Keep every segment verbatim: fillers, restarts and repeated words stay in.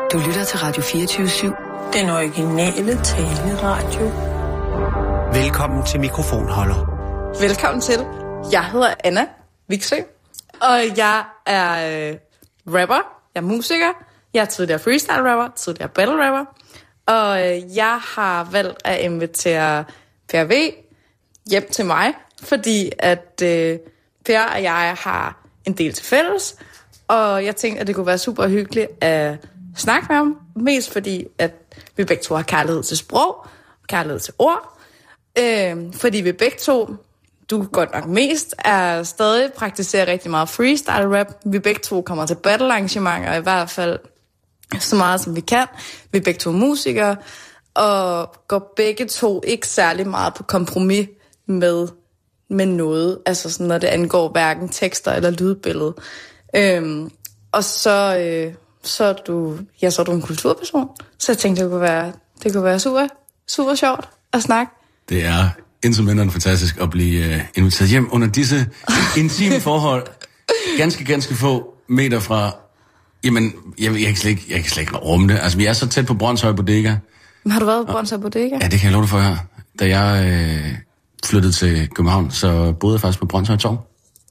Du lytter til Radio fireogtyve syv. Den originale taleradio. Velkommen til Mikrofonholder. Velkommen til. Jeg hedder Anna Viksø, og jeg er øh, rapper, jeg er musiker, jeg er tidligere freestyle rapper, tidligere battle rapper, og øh, jeg har valgt at invitere Per V hjem til mig, fordi at øh, Per og jeg har en del til fælles, og jeg tænkte, at det kunne være super hyggeligt at snakke med ham, mest fordi, at vi begge to har kærlighed til sprog, kærlighed til ord, øh, fordi vi begge to, du godt nok mest, er stadig praktiserer rigtig meget freestyle rap. Vi begge to kommer til battle arrangementer, i hvert fald så meget som vi kan. Vi er begge to musikere, og går begge to ikke særlig meget på kompromis med, med noget, altså sådan, når det angår hverken tekster eller lydbillede. Øhm, og så, øh, så, er du, ja, så er du en kulturperson, så jeg tænkte, det kunne være, det kunne være super, super sjovt at snakke. Det er intet mindre end fantastisk at blive uh, inviteret hjem under disse intime forhold. Ganske, ganske få meter fra... Jamen, jeg, jeg, kan slet ikke, jeg kan slet ikke rumme det. Altså, vi er så tæt på Brønshøj Bodega. Men har du været på Brønshøj Bodega? Ja, det kan jeg love dig for her. Da jeg øh, flyttede til København, så boede jeg faktisk på Brønshøj Torv.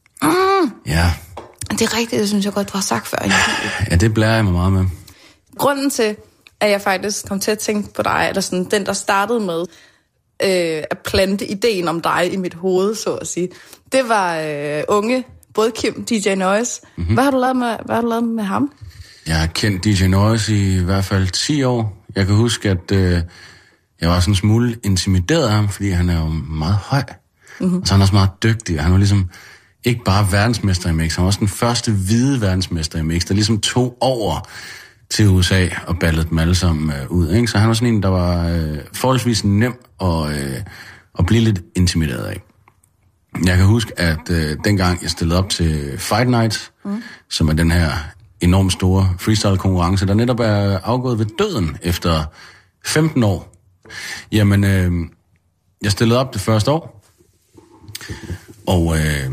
Mm. Ja. Det er rigtigt, det synes jeg godt, du har sagt før. Ja, det blærer jeg mig meget med. Grunden til, at jeg faktisk kom til at tænke på dig, eller sådan den, der startede med øh, at plante ideen om dig i mit hoved, så at sige, det var øh, unge, både Kim, D J Noise. Mm-hmm. Hvad har du lavet med, hvad har du lavet med ham? Jeg har kendt D J Noise i hvert fald ti år. Jeg kan huske, at øh, jeg var sådan en smule intimideret af ham, fordi han er jo meget høj. Mm-hmm. Og så er han også meget dygtig. Han var ligesom ikke bare verdensmester i mix, han var også den første hvide verdensmester i mix, der ligesom tog over til U S A og ballede dem alle sammen øh, ud. Ikke? Så han var sådan en, der var øh, forholdsvis nem at, øh, at blive lidt intimideret af. Jeg kan huske, at øh, dengang jeg stillede op til Fight Night, mm. som er den her enormt store freestyle-konkurrence, der netop er afgået ved døden efter femten år. Jamen, øh, jeg stillede op det første år, og øh,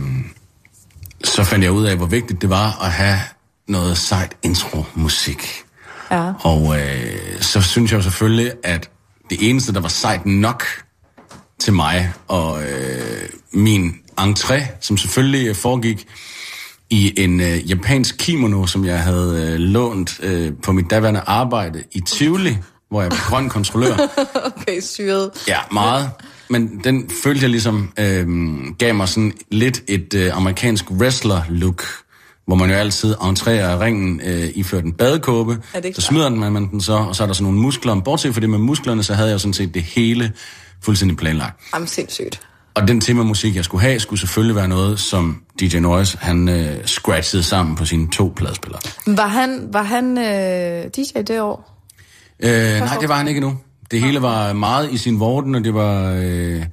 så fandt jeg ud af, hvor vigtigt det var at have noget sejt intro-musik. Ja. Og øh, så synes jeg jo selvfølgelig, at det eneste, der var sejt nok til mig og øh, min entré, som selvfølgelig foregik i en øh, japansk kimono, som jeg havde øh, lånt øh, på mit daværende arbejde i Tivoli, hvor jeg var grøn kontrollør. Okay, syret. Ja, meget. Men den følte jeg ligesom øh, gav mig sådan lidt et øh, amerikansk wrestler-look, hvor man jo altid entrerer ringen øh, iført en badekåbe. Så smider man, man den så, og så er der sådan nogle muskler. Bortset for det med musklerne, så havde jeg jo sådan set det hele fuldstændig planlagt. Jamen, sindssygt. Og den temamusik, jeg skulle have, skulle selvfølgelig være noget, som D J Noise, han øh, scratchede sammen på sine to pladespillere. Var han, var han øh, D J det år? Øh, nej, det var han ikke endnu. Det hele var meget i sin vorden, og det var... Øh,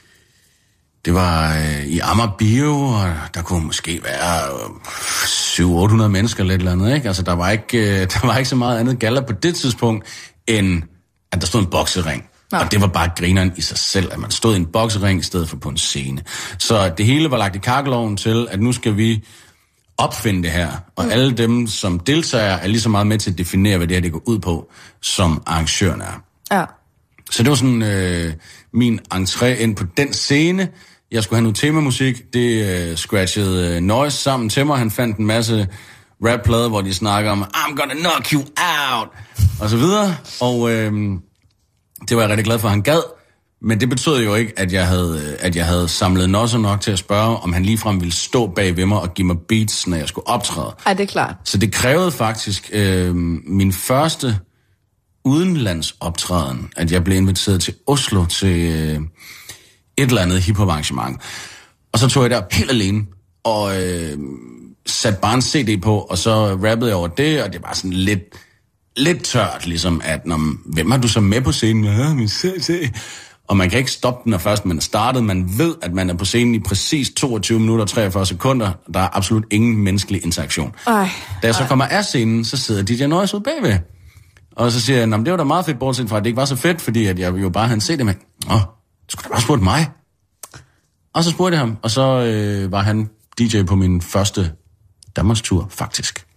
det var øh, i Amager Bio, og der kunne måske være syv hundrede otte hundrede mennesker eller et eller andet, ikke? Altså, der var ikke, øh, der var ikke så meget andet galla på det tidspunkt, end at der stod en boksering. Ja. Og det var bare grineren i sig selv, at man stod i en boksering i stedet for på en scene. Så det hele var lagt i kakkeloven til, at nu skal vi opfinde det her. Og mm. alle dem, som deltager, er lige så meget med til at definere, hvad det her det går ud på, som arrangøren er. Ja. Så det var sådan øh, min entré ind på den scene. Jeg skulle have noget temamusik. Det øh, scratchede øh, Noise sammen til mig. Han fandt en masse rapplader, hvor de snakker om, I'm gonna knock you out, og så videre. Og øh, det var jeg rigtig glad for, at han gad. Men det betød jo ikke, at jeg havde, at jeg havde samlet nosser nok til at spørge, om han ligefrem ville stå bag ved mig og give mig beats, når jeg skulle optræde. Ej, det er klart. Så det krævede faktisk øh, min første udenlandsoptræden, at jeg blev inviteret til Oslo til øh, et eller andet hiphop-arrangement. Og så tog jeg der helt alene og øh, satte bare en C D på, og så rappede jeg over det, og det var sådan lidt, lidt tørt, ligesom at, når, hvem har du så med på scenen? Ja, min C D. Og man kan ikke stoppe den, når først man er startet. Man ved, at man er på scenen i præcis toogtyve minutter og treogfyrre sekunder. Der er absolut ingen menneskelig interaktion. Ej, da jeg så ej. kommer af scenen, så sidder D J Noise ude bagved. Og så siger jeg, det var da meget fedt, bortset fra, at det ikke var så fedt, fordi at jeg jo bare havde en C D med. Åh, skulle du bare spurgt mig? Og så spurgte jeg ham, og så øh, var han D J på min første Danmarkstur, faktisk.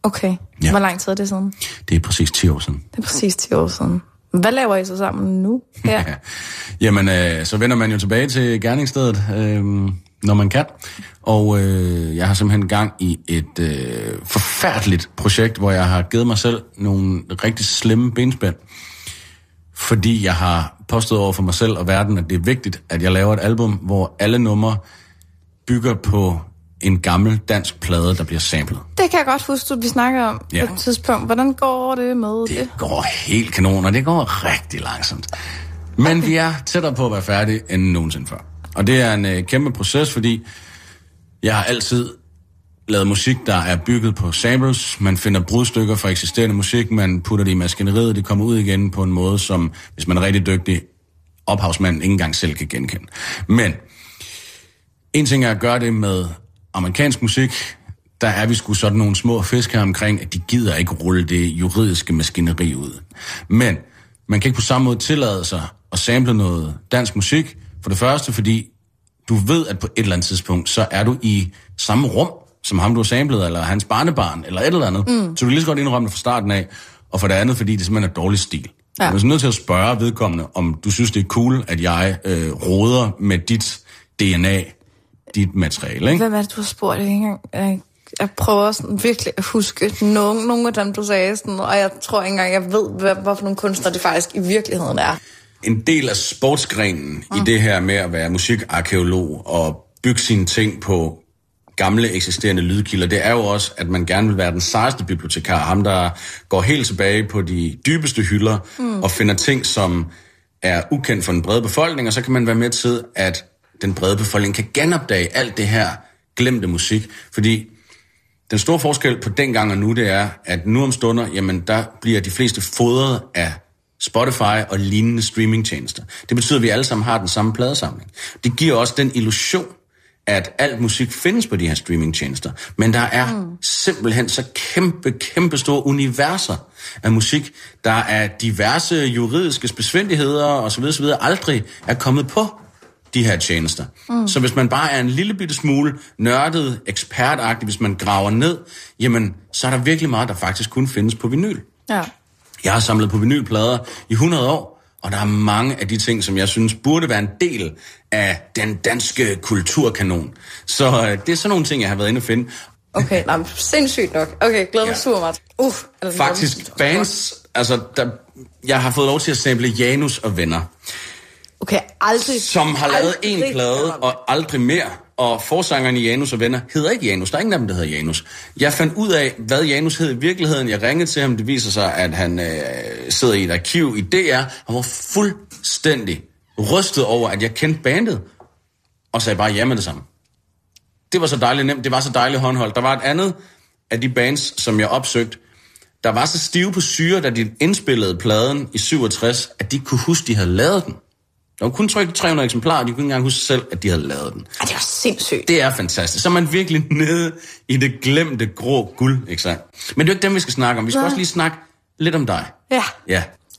Okay. Ja. Hvor lang tid er det siden? Det er præcis ti år siden. Det er præcis ti år siden. Hvad laver I så sammen nu? Ja. Ja. Jamen, øh, så vender man jo tilbage til gerningsstedet, øh, når man kan. Og øh, jeg har simpelthen gang i et øh, forfærdeligt projekt, hvor jeg har givet mig selv nogle rigtig slemme benspænd. Fordi jeg har påstået over for mig selv og verden, at det er vigtigt, at jeg laver et album, hvor alle numre bygger på en gammel dansk plade, der bliver samlet. Det kan jeg godt huske, at vi snakker om ja. på et tidspunkt. Hvordan går det med det? Det går helt kanon, og det går rigtig langsomt. Men okay. vi er tættere på at være færdige end nogensinde før. Og det er en øh, kæmpe proces, fordi jeg har altid lavet musik, der er bygget på samples. Man finder brudstykker fra eksisterende musik, man putter det i maskineriet, det kommer ud igen på en måde, som, hvis man er rigtig dygtig, ophavsmanden ikke engang selv kan genkende. Men en ting er at gøre det med amerikansk musik. Der er vi sgu sådan nogle små fisk her omkring, at de gider ikke rulle det juridiske maskineri ud. Men man kan ikke på samme måde tillade sig at sample noget dansk musik. For det første, fordi du ved, at på et eller andet tidspunkt, så er du i samme rum, som ham, du har samlet, eller hans barnebarn, eller et eller andet. Mm. Så du kan lige så godt indrømme det fra starten af. Og for det andet, fordi det simpelthen er dårlig stil. Ja. Du er så nødt til at spørge vedkommende, om du synes, det er cool, at jeg øh, roder med dit D N A, dit materiale, ikke? Hvem er det, du har spurgt ikke engang? Jeg, jeg prøver sådan virkelig at huske nogle, nogle af dem, du sagde, sådan, og jeg tror ikke engang, jeg ved, hvad, hvorfor nogle kunstnere det faktisk i virkeligheden er. En del af sportsgrenen mm. i det her med at være musikarkæolog og bygge sine ting på gamle eksisterende lydkilder, det er jo også, at man gerne vil være den sejeste bibliotekar, ham der går helt tilbage på de dybeste hylder mm. og finder ting, som er ukendt for den brede befolkning, og så kan man være med til, at den brede befolkning kan genopdage alt det her glemte musik. Fordi den store forskel på dengang og nu, det er, at nu om stunder, jamen der bliver de fleste fodret af Spotify og lignende streamingtjenester. Det betyder, at vi alle sammen har den samme pladesamling. Det giver også den illusion, at alt musik findes på de her streamingtjenester. Men der er mm. simpelthen så kæmpe, kæmpe store universer af musik, der er diverse juridiske besvindeligheder osv. osv. aldrig er kommet på de her tjenester. Mm. Så hvis man bare er en lille bitte smule nørdet, ekspertagtig, hvis man graver ned, jamen, så er der virkelig meget, der faktisk kun findes på vinyl. Ja. Jeg har samlet på vinylplader i hundrede år, og der er mange af de ting, som jeg synes burde være en del af den danske kulturkanon. Så øh, det er sådan nogle ting, jeg har været inde at finde. Okay, nej, sindssygt nok. Okay, glæder mig ja. super meget. Uff. Altså, faktisk bands, altså, der, jeg har fået lov til at sample Janus og Venner. Okay, aldrig. Som har lavet en plade, og aldrig mere. Og forsangeren i Janus og Venner hedder ikke Janus. Der er ingen af dem, der hedder Janus. Jeg fandt ud af, hvad Janus hed i virkeligheden. Jeg ringede til ham. Det viser sig, at han øh, sidder i et arkiv i D R. Han var fuldstændig rystet over, at jeg kendte bandet. Og sagde bare ja med det samme. Det var så dejligt nemt. Det var så dejligt håndholdt. Der var et andet af de bands, som jeg opsøgte, der var så stive på syre, da de indspillede pladen i syvogtres, at de kunne huske, de havde lavet den. Der var kun trykket tre hundrede eksemplarer, og de kunne ikke engang huske selv, at de havde lavet den. Det var sindssygt. Det er fantastisk. Så er man virkelig nede i det glemte grå guld, ikke sant? Men det er ikke dem, vi skal snakke om. Vi skal ja. også lige snakke lidt om dig. Ja. Ja.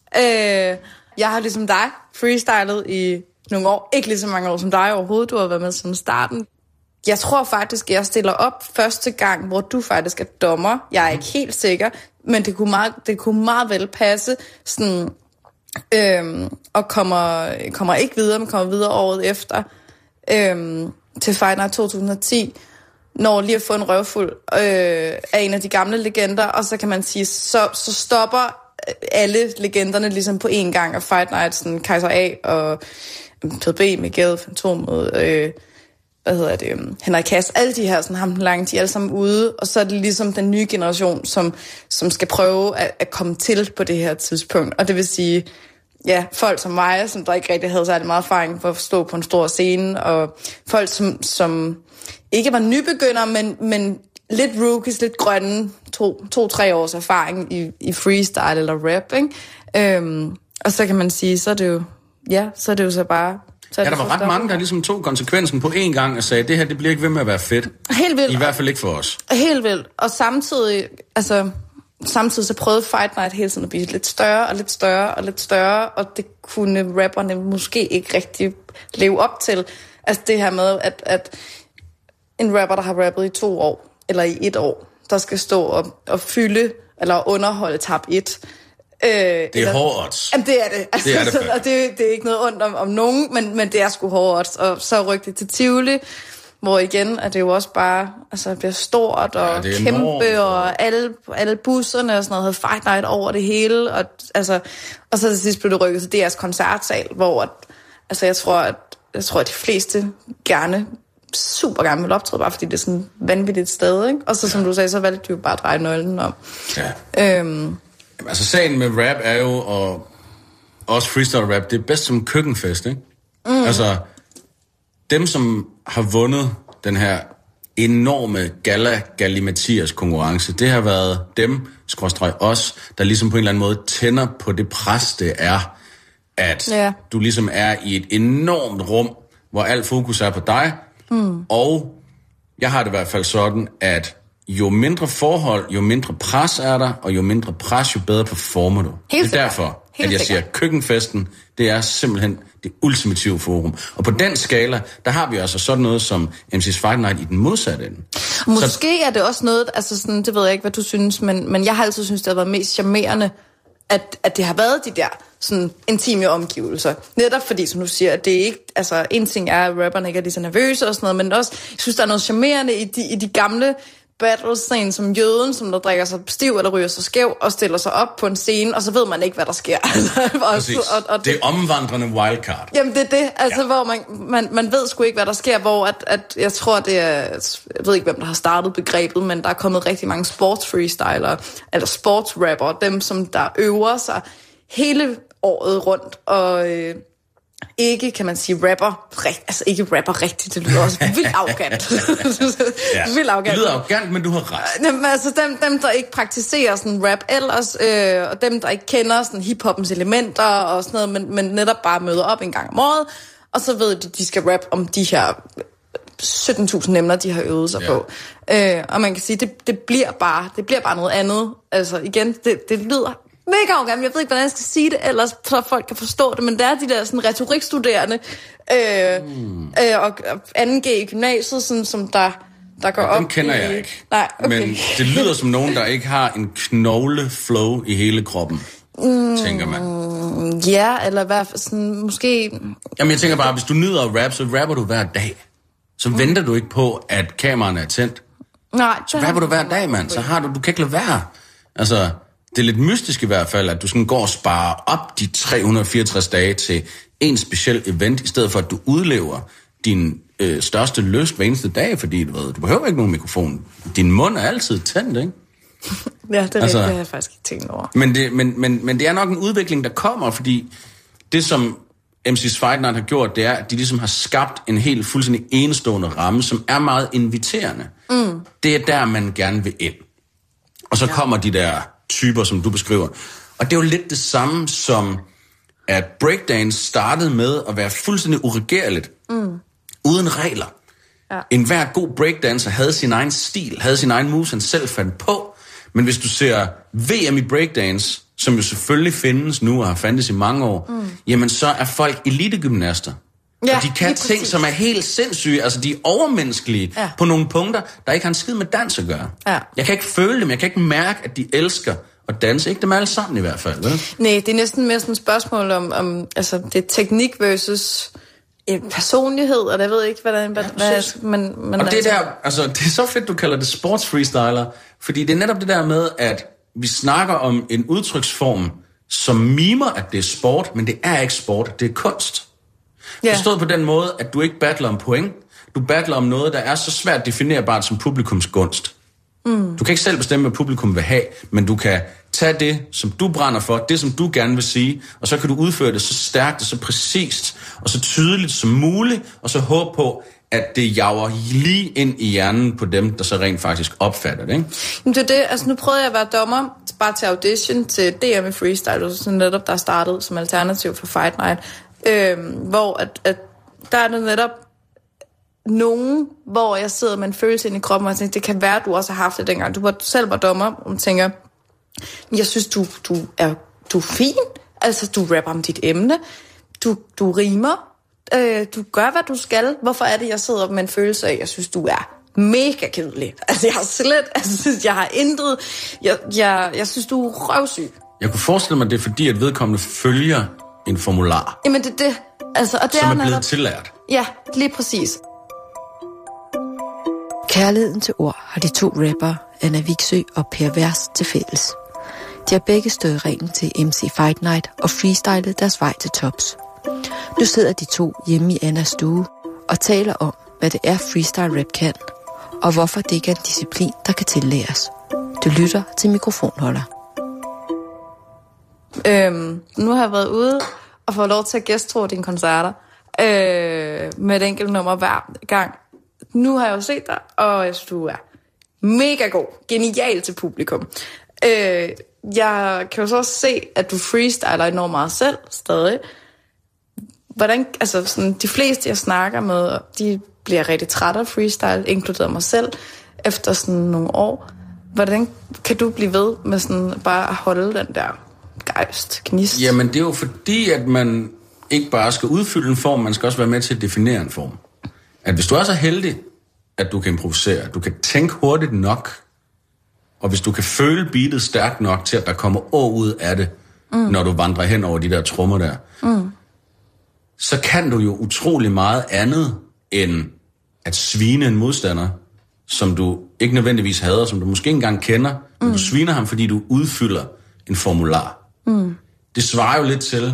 Øh, jeg har ligesom dig freestylet i nogle år. Ikke lige så mange år som dig overhovedet. Du har været med siden starten. Jeg tror faktisk, jeg stiller op første gang, hvor du faktisk er dommer. Jeg er ikke helt sikker, men det kunne meget, det kunne meget vel passe sådan... Øhm, og kommer, kommer ikke videre, men kommer videre året efter øhm, til Fight Night to tusind og ti, når lige at få en røvfuld øh, af en af de gamle legender, og så kan man sige, så, så stopper alle legenderne ligesom på én gang af Fight Night, sådan Kaiser A og P B, Miguel, Fantomet, øh, hvad hedder det, Henrik Kass, alle de her, sådan ham den lange, de er alle sammen ude, og så er det ligesom den nye generation, som, som skal prøve at, at komme til på det her tidspunkt, og det vil sige, ja, folk som mig, som der ikke rigtig havde særlig meget erfaring for at stå på en stor scene, og folk, som, som ikke var nybegyndere, men, men lidt rookies, lidt grønne, to, to tre års erfaring i, i freestyle eller rap, ikke? Øhm, og så kan man sige, så er det jo, ja, så er det jo så bare... Så ja, der var ret mange, der ligesom tog konsekvensen på én gang og sagde, det her, det bliver ikke ved med at være fedt. Helt vildt. I hvert fald ikke for os. Helt vildt. Og samtidig, altså... Samtidig så prøvede Fight Night hele tiden at blive lidt større og lidt større og lidt større, og det kunne rapperne måske ikke rigtig leve op til. Altså det her med, at, at en rapper, der har rappet i to år, eller i et år, der skal stå og, og fylde eller underholde tab et. Øh, det er hårde odds. Jamen, det er det. Altså, det er det så, og det, det er ikke noget ondt om, om nogen, men, men det er sgu hårde odds. Og så rykte det til Tivoli, hvor igen er det jo også bare, altså det bliver stort og ja, kæmpe, enormt, og alle, alle busserne og sådan noget havde Fight Night over det hele. Og, altså, og så til sidst blev det rykket til D R's koncertsal, hvor at, altså, jeg tror, at, jeg tror, at de fleste gerne, super gerne vil optræde, bare fordi det er sådan et vanvittigt sted, ikke? Og så som ja. du sagde, så valgte de jo bare at dreje nøglen om. Ja. Øhm, Altså sagen med rap er jo, og også freestyle rap, det er bedst som køkkenfest, ikke? Mm. Altså, dem som har vundet den her enorme gala Gallimatias konkurrence, det har været dem, skråstreg os, der ligesom på en eller anden måde tænder på det pres, det er, at yeah. du ligesom er i et enormt rum, hvor alt fokus er på dig, mm. og jeg har det i hvert fald sådan, at jo mindre forhold, jo mindre pres er der, og jo mindre pres, jo bedre performer du. Helt det er derfor, Helt at jeg siger, at køkkenfesten, det er simpelthen det ultimative forum. Og på den skala, der har vi altså sådan noget som M C's Fight Night i den modsatte ende. Måske Så, er det også noget, altså sådan, det ved jeg ikke, hvad du synes, men, men jeg har altid synes det har været mest charmerende, at, at det har været de der sådan intime omgivelser. Netop fordi, som du siger, at det ikke, altså en ting er, at rapperne ikke er lige så nervøse og sådan noget, men også, jeg synes, der er noget charmerende i de, i de gamle battle-scene som jøden, som der drikker sig stiv eller ryger sig skæv og stiller sig op på en scene, og så ved man ikke, hvad der sker. Præcis. og, og det er omvandrende wildcard. Jamen, det er det. Altså, ja. hvor man, man, man ved sgu ikke, hvad der sker, hvor at, at jeg tror, det er... Jeg ved ikke, hvem der har startet begrebet, men der er kommet rigtig mange sportsfreestylere, eller sportsrapper, dem, som der øver sig hele året rundt, og... Øh, ikke, kan man sige, rapper, rigt, altså ikke rapper rigtigt, det lyder også vildt arrogant. ja, vildt arrogant. Det lyder arrogant, men du har ret. Jamen, altså dem, dem, der ikke praktiserer sådan rap ellers, øh, og dem, der ikke kender sådan hiphoppens elementer og sådan noget, men, men netop bare møder op en gang om året, og så ved de, de skal rap om de her sytten tusind emner, de har øvet sig ja. på. Øh, og man kan sige, det, det bliver bare, det bliver bare noget andet. Altså igen, det, det lyder mega arrogant. Jeg ved ikke, hvordan jeg skal sige det, ellers så folk kan forstå det, men der er de der sådan retorikstuderende øh, mm. øh, og anden G i gymnasiet, sådan, som der, der går ja, op. Dem kender i... jeg ikke. Nej, okay. Men det lyder som nogen, der ikke har en knogleflow i hele kroppen, mm, tænker man. Ja, eller i hvert fald sådan, måske... Jamen jeg tænker bare, hvis du nyder at rap, så rapper du hver dag. Så mm. venter du ikke på, at kameraerne er tændt. Nej. Så rapper du hver dag, mand. Så har du, du kan ikke lade være. Altså... Det er lidt mystisk i hvert fald, at du sådan går og sparer op de tre hundrede og fireogtres dage til en speciel event, i stedet for at du udlever din øh, største lyst hver eneste dag, fordi du, ved, du behøver ikke nogen mikrofon. Din mund er altid tændt, ikke? Ja, det er altså, det har jeg faktisk ikke tænkt over. Men det, men, men, men det er nok en udvikling, der kommer, fordi det, som M C's Fight Night har gjort, det er, at de ligesom har skabt en helt fuldstændig enestående ramme, som er meget inviterende. Mm. Det er der, man gerne vil ind. Og så ja. kommer de der... typer, som du beskriver. Og det er jo lidt det samme som, at breakdance startede med at være fuldstændig uregerligt, mm. uden regler. Ja. En hver god breakdancer havde sin egen stil, havde sin egen moves, han selv fandt på. Men hvis du ser V M i breakdance, som jo selvfølgelig findes nu og har fandtes i mange år, mm. jamen så er folk elitegymnaster. Ja, og de kan ting, præcis. som er helt sindssyge. Altså, de er overmenneskelige ja. på nogle punkter, der ikke har en skid med dans at gøre. Ja. Jeg kan ikke føle dem, jeg kan ikke mærke, at de elsker at danse. Ikke dem alle sammen i hvert fald, vel? Nej, det er næsten mere sådan et spørgsmål om, om altså, det er teknik versus personlighed, og jeg ved ikke, hvordan... Hvad, ja, hvad, man, man og det altså... der, altså, det er så fedt, du kalder det sportsfreestyler, fordi det er netop det der med, at vi snakker om en udtryksform, som mimer, at det er sport, men det er ikke sport, det er kunst. Yeah. Forstået på den måde, at du ikke battler om point. Du battler om noget, der er så svært definerbart som publikums gunst. Mm. Du kan ikke selv bestemme, hvad publikum vil have, men du kan tage det, som du brænder for, det, som du gerne vil sige, og så kan du udføre det så stærkt og så præcist og så tydeligt som muligt, og så håbe på, at det jager lige ind i hjernen på dem, der så rent faktisk opfatter det, ikke? Jamen det er det. Altså nu prøvede jeg at være dommer, bare til audition til D M i freestyle, så netop der startede som alternativ for Fight Night. Øhm, hvor at, at der er det netop nogen, hvor jeg sidder med en følelse ind i kroppen, og jeg tænker, det kan være, at du også har haft det dengang. Du var, selv var dommer, og tænker, jeg synes, du, du, er, du er fin. Altså, du rapper om dit emne. Du, du rimer. Øh, du gør, hvad du skal. Hvorfor er det, jeg sidder med en følelse af, jeg synes, du er mega kedelig. Altså, jeg har slet, altså, jeg har intet, jeg, jeg, jeg synes, du er røvsyg. Jeg kunne forestille mig, at det er fordi, at vedkommende følger en formular. Jamen, det er det. Altså, og det som er, er blevet netop... tillært. Ja, lige præcis. Kærligheden til ord har de to rappere, Anna Viksø og Per Vers, til fælles. De har begge stået i ringen til M C Fight Night og freestylet deres vej til tops. Nu sidder de to hjemme i Annas stue og taler om, hvad det er freestyle rap kan, og hvorfor det ikke er en disciplin, der kan tillæres. Du lytter til Mikrofonholder. Øhm, nu har jeg været ude og fået lov til at gæsttro dine koncerter øh, med et enkelt nummer hver gang. Nu har jeg jo set dig, og jeg synes, du er mega god. Genial til publikum. Øh, jeg kan jo så også se, at du freestyler enormt meget selv stadig. Hvordan, altså sådan, de fleste, jeg snakker med, de bliver rigtig trætte af freestyle, inkluderet mig selv, efter sådan nogle år. Hvordan kan du blive ved med sådan bare at holde den der gejst, gnist? Jamen, det er jo fordi, at man ikke bare skal udfylde en form, man skal også være med til at definere en form. At hvis du er så heldig, at du kan improvisere, at du kan tænke hurtigt nok, og hvis du kan føle beatet stærkt nok til, at der kommer ord ud af det, mm. når du vandrer hen over de der trommer der, mm. så kan du jo utrolig meget andet, end at svine en modstander, som du ikke nødvendigvis hader, som du måske ikke engang kender, men mm. du sviner ham, fordi du udfylder en formular. Mm. Det svarer jo lidt til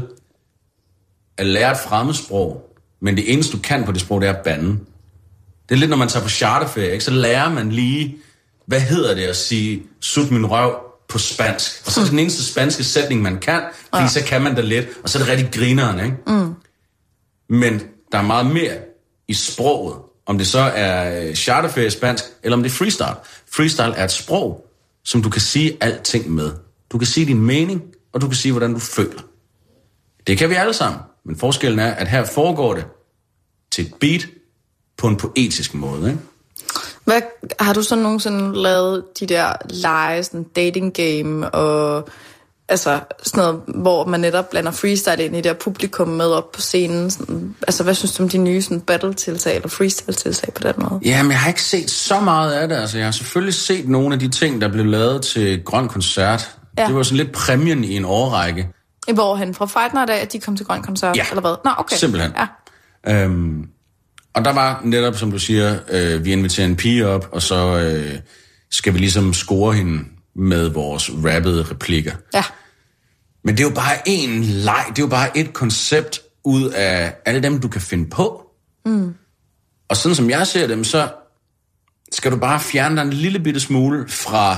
at lære et fremmedsprog, men det eneste, du kan på det sprog, det er at bande. Det er lidt, når man tager på charterferie, ikke? Så lærer man lige, hvad hedder det at sige, sut min røv på spansk. Og så er det den eneste spanske sætning, man kan, fordi ja. så kan man det lidt, og så er det rigtig grineren, ikke? Mm. Men der er meget mere i sproget, om det så er charterferie spansk, eller om det er freestyle. Freestyle er et sprog, som du kan sige alting med. Du kan sige din mening, og du kan sige, hvordan du føler. Det kan vi alle sammen, men forskellen er, at her foregår det til et beat på en poetisk måde, ikke? Hvad, har du så nogensinde lavet de der lege, sådan dating game, og altså sådan noget, hvor man netop blander freestyle ind i det der publikum med op på scenen? Sådan, altså, hvad synes du om de nye sådan battle-tiltag eller freestyle-tiltag på den måde? Jamen, jeg har ikke set så meget af det. Altså, jeg har selvfølgelig set nogle af de ting, der blev lavet til Grøn Koncert. Ja. Det var sådan lidt præmien i en årrække. Hvorhen? Fra Fight Night af, at de kom til Grøn Koncert? Ja. Eller hvad? Nå, okay. Simpelthen. Ja. Øhm, og der var netop, som du siger, øh, vi inviterer en pige op, og så øh, skal vi ligesom score hende med vores rappede replikker. Ja. Men det er jo bare en leg, det er jo bare et koncept ud af alle dem, du kan finde på. Mm. Og sådan som jeg ser dem, så skal du bare fjerne dig en lille bitte smule fra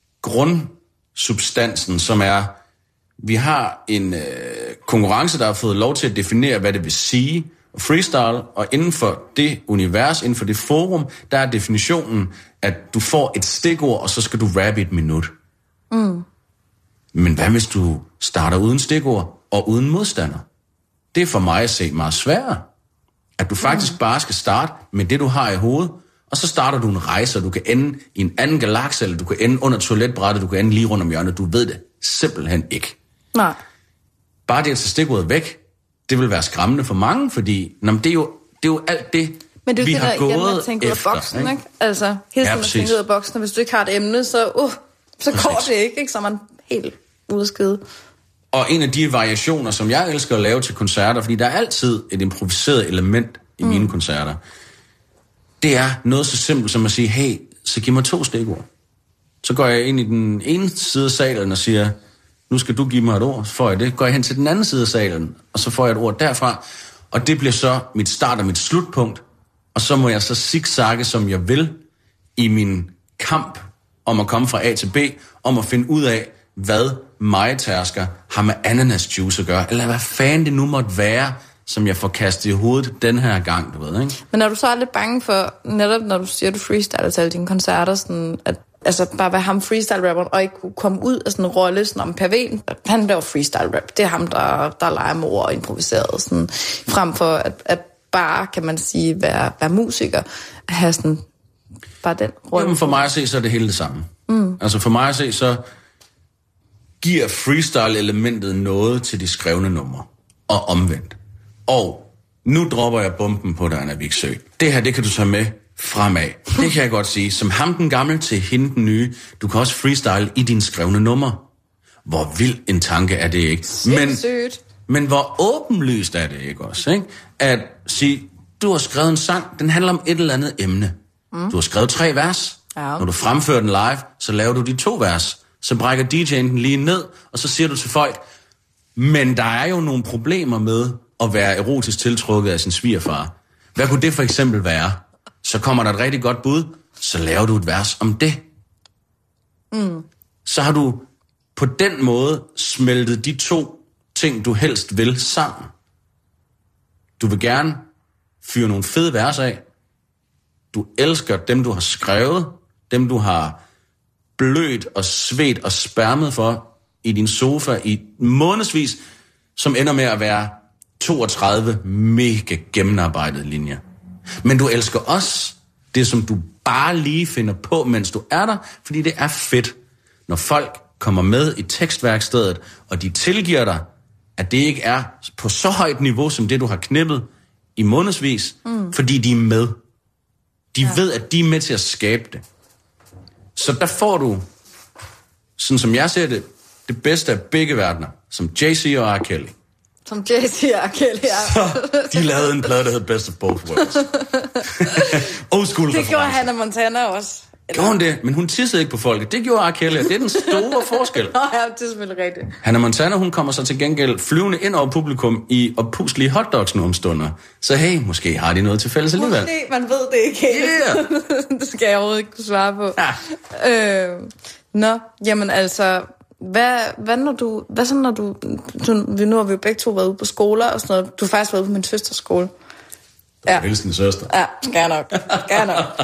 grundsubstansen, som er, vi har en øh, konkurrence, der har fået lov til at definere, hvad det vil sige, og freestyle, og inden for det univers, inden for det forum, der er definitionen, at du får et stikord, og så skal du rappe et minut. Mm. Men hvad hvis du starter uden stikord og uden modstander? Det er for mig at se meget sværere. At du faktisk mm. bare skal starte med det, du har i hovedet, og så starter du en rejse, og du kan ende i en anden galakse, eller du kan ende under toiletbrættet, du kan ende lige rundt om hjørnet. Du ved det simpelthen ikke. Nej. Bare det at tage stikordet væk, det vil være skræmmende for mange, fordi nå, det, er jo, det er jo alt det, men det er vi det, har der, gået igen, at tænke efter. Ud af boksen, ikke? Ikke? Altså, hele tiden ja, at tænke ud af boksen, og hvis du ikke har et emne, så, uh, så går det ikke, ikke? Så er man helt ude af skide. Og en af de variationer, som jeg elsker at lave til koncerter, fordi der er altid et improviseret element i mm. mine koncerter, det er noget så simpelt som at sige, hey, så giv mig to stikord. Så går jeg ind i den ene side af salen og siger, nu skal du give mig et ord, så får jeg det. Går jeg hen til den anden side af salen, og så får jeg et ord derfra. Og det bliver så mit start og mit slutpunkt. Og så må jeg så zigzagge, som jeg vil, i min kamp om at komme fra A til B, om at finde ud af, hvad majtærsker har med ananasjuice at gøre, eller hvad fanden det nu måtte være, som jeg får kastet i hovedet den her gang, du ved, ikke? Men er du så lidt bange for, netop når du siger, du freestyler til alle dine koncerter, sådan at altså bare være ham freestyle-rapperen, og ikke kunne komme ud af sådan en rolle, sådan om Per Ven, han laver freestyle-rap, det er ham, der, der leger med ord og improviseret, sådan, frem for at, at bare, kan man sige, være, være musiker, at have sådan bare den rolle. Jamen for mig at se, så er det hele det samme. Mm. Altså for mig at se, så giver freestyle-elementet noget til de skrevne numre, og omvendt. Og nu dropper jeg bomben på dig, Anna Viksø. Det her, det kan du tage med fremad. Det kan jeg godt sige. Som ham den gamle til hende den nye. Du kan også freestyle i dine skrevne nummer. Hvor vild en tanke er det ikke? Men, men hvor åbenlyst er det ikke også? Ikke? At sige, du har skrevet en sang, den handler om et eller andet emne. Mm. Du har skrevet tre vers. Ja. Når du fremfører den live, så laver du de to vers. Så brækker D J'en den lige ned, og så siger du til folk, men der er jo nogle problemer med at være erotisk tiltrukket af sin svigerfar. Hvad kunne det for eksempel være? Så kommer der et rigtig godt bud, så laver du et vers om det. Mm. Så har du på den måde smeltet de to ting, du helst vil, sammen. Du vil gerne fyre nogle fede vers af. Du elsker dem, du har skrevet, dem, du har blødt og svedt og spærmet for i din sofa i månedsvis, som ender med at være toogtredive mega gennemarbejdede linjer. Men du elsker også det, som du bare lige finder på, mens du er der, fordi det er fedt, når folk kommer med i tekstværkstedet, og de tilgiver dig, at det ikke er på så højt niveau, som det, du har knippet i månedsvis, mm. fordi de er med. De ja. ved, at de er med til at skabe det. Så der får du, sådan som jeg ser det, det bedste af begge verdener, som Jay-Z og R. Kelly. Som Jay-Z og R. Kelly, ja. Så de lavede en plade, der hed Best of Both Worlds. Old school reference. Det gjorde Hannah Montana også. Gjorde hun det? Men hun tissede ikke på folket. Det gjorde R. Kelly, det er den store forskel. Nå ja, det er selvfølgelig rigtigt. Hannah Montana, hun kommer så til gengæld flyvende ind over publikum i opuslige hotdogs nu om stunder. Så hey, måske har de noget til fælles alligevel. Måske, man ved det ikke helt. Yeah. Det skal jeg overhovedet ikke kunne svare på. Ja. Øh, nå, jamen altså, hvad, hvad når du, hvad så når du, du, nu har vi jo begge to været ude på skoler og sådan noget. Du har faktisk været ude på min søsters skole. Ja. Helst din søster. Ja, skal jeg nok. Skal jeg nok.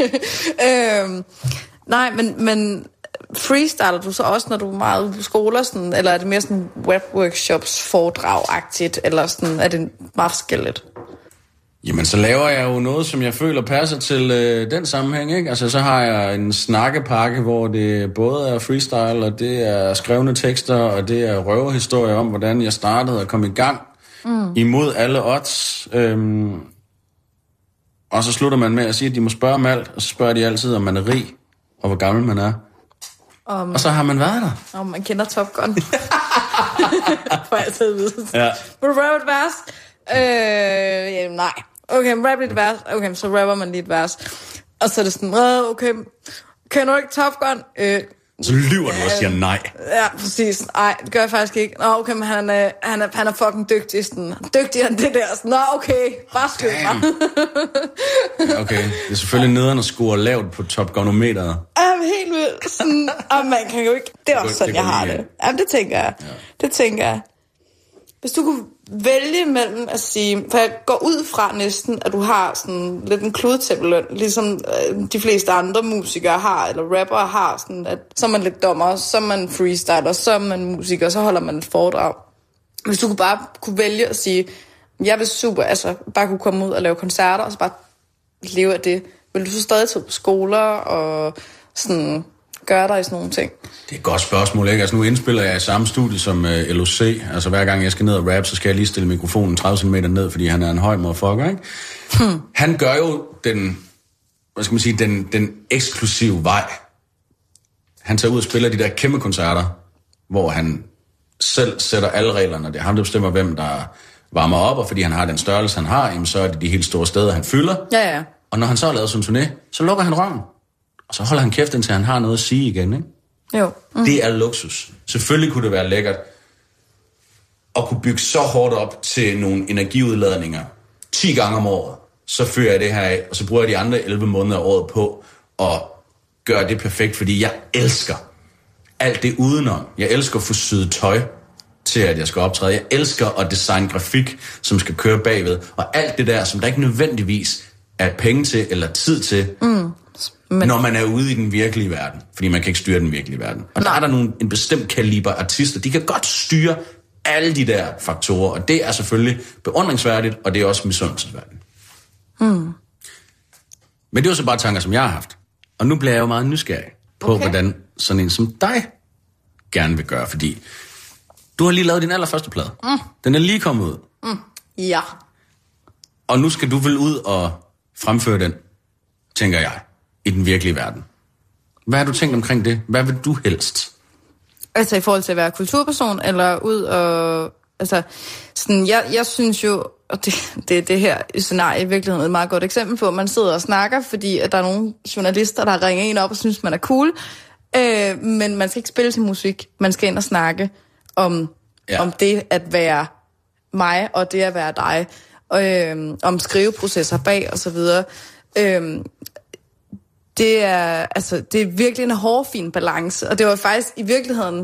øhm, nej, men, men freestyler du så også, når du er meget ude på skoler, sådan, eller er det mere sådan webworkshops, foredrag-agtigt, eller sådan, er det meget forskelligt? Jamen, så laver jeg jo noget, som jeg føler passer til øh, den sammenhæng, ikke? Altså, så har jeg en snakkepakke, hvor det både er freestyle, og det er skrevne tekster, og det er røverhistorier om, hvordan jeg startede og kom i gang mm. imod alle odds. Øhm, og så slutter man med at sige, at de må spørge om alt, og så spørger de altid, om man er rig, og hvor gammel man er. Um, og så har man været der. Og man kender Top Gun. For altid at vide. Ja. Vil du rappe et vers? Øh, ja, nej. Okay, rap lidt vers. Okay, så rapper man lige et vers. Og så er det sådan, okay, kender du ikke Top Gun? Øh, så lyver du og siger nej. Ja, præcis. Nej, det gør jeg faktisk ikke. Nå, okay, men han er, han er, han er fucking dygtig. Sådan. Dygtigere end det der. Sådan, nå, okay, bare skød mig. Ja, okay, det er selvfølgelig nederen at score lavt på Top Gun-ometeret. Ja, helt vildt. Sådan, og man kan jo ikke... Det er også sådan, jeg har det. Jamen, det tænker jeg. Ja. Det tænker jeg. Hvis du kunne vælge mellem at sige... For jeg går ud fra næsten, at du har sådan lidt en kludetæppeløn, ligesom de fleste andre musikere har, eller rappere har, sådan at så er man lidt dommer, så er man freestyler, så er man musiker, så holder man et foredrag. Hvis du kunne bare kunne vælge at sige, jeg vil super, altså bare kunne komme ud og lave koncerter, og så bare leve af det. Vil du så stadig tage på skoler og sådan... gør der i sådan nogle ting? Det er et godt spørgsmål, ikke? Altså nu indspiller jeg i samme studie som uh, L O C. Altså hver gang jeg skal ned og rap, så skal jeg lige stille mikrofonen tredive centimeter ned, fordi han er en høj motherfucker, ikke? Hmm. Han gør jo den, hvad skal man sige, den, den eksklusive vej. Han tager ud og spiller de der kæmpe koncerter, hvor han selv sætter alle reglerne. Det er ham, der bestemmer, hvem der varmer op, og fordi han har den størrelse, han har, jamen, så er det de helt store steder, han fylder. Ja, ja. Og når han så har lavet sådan en turné, så lukker han røven. Og så holder han kæft, indtil han har noget at sige igen, ikke? Jo. Mm. Det er luksus. Selvfølgelig kunne det være lækkert at kunne bygge så hårdt op til nogle energiudladninger ti gange om året. Så fører jeg det her af, og så bruger jeg de andre elleve måneder af året på at gøre det perfekt, fordi jeg elsker alt det udenom. Jeg elsker at få syet tøj til, at jeg skal optræde. Jeg elsker at designe grafik, som skal køre bagved. Og alt det der, som der ikke nødvendigvis er penge til eller tid til, mm. Men... når man er ude i den virkelige verden. Fordi man kan ikke styre den virkelige verden. Og Nej. der er der nogle, en bestemt kaliber artister, de kan godt styre alle de der faktorer. Og det er selvfølgelig beundringsværdigt, og det er også misundelsesværdigt. Mm. Men det er jo så bare tanker, som jeg har haft. Og nu bliver jeg jo meget nysgerrig på, okay. hvordan sådan en som dig gerne vil gøre. Fordi du har lige lavet din allerførste plade. Mm. Den er lige kommet ud. Mm. Ja. Og nu skal du vel ud og fremføre den tænker jeg, i den virkelige verden. Hvad har du tænkt omkring det? Hvad vil du helst? Altså i forhold til at være kulturperson, eller ud og... Altså, sådan, jeg, jeg synes jo, og det, det, det her scenarie i virkeligheden er et meget godt eksempel på, at man sidder og snakker, fordi at der er nogle journalister, der ringer en op og synes, man er cool, øh, men man skal ikke spille til musik. Man skal ind og snakke om, ja. om det at være mig, og det at være dig, øh, om skriveprocesser bag og så videre. Øh, det er, altså, det er virkelig en hårfin balance, og det var faktisk i virkeligheden,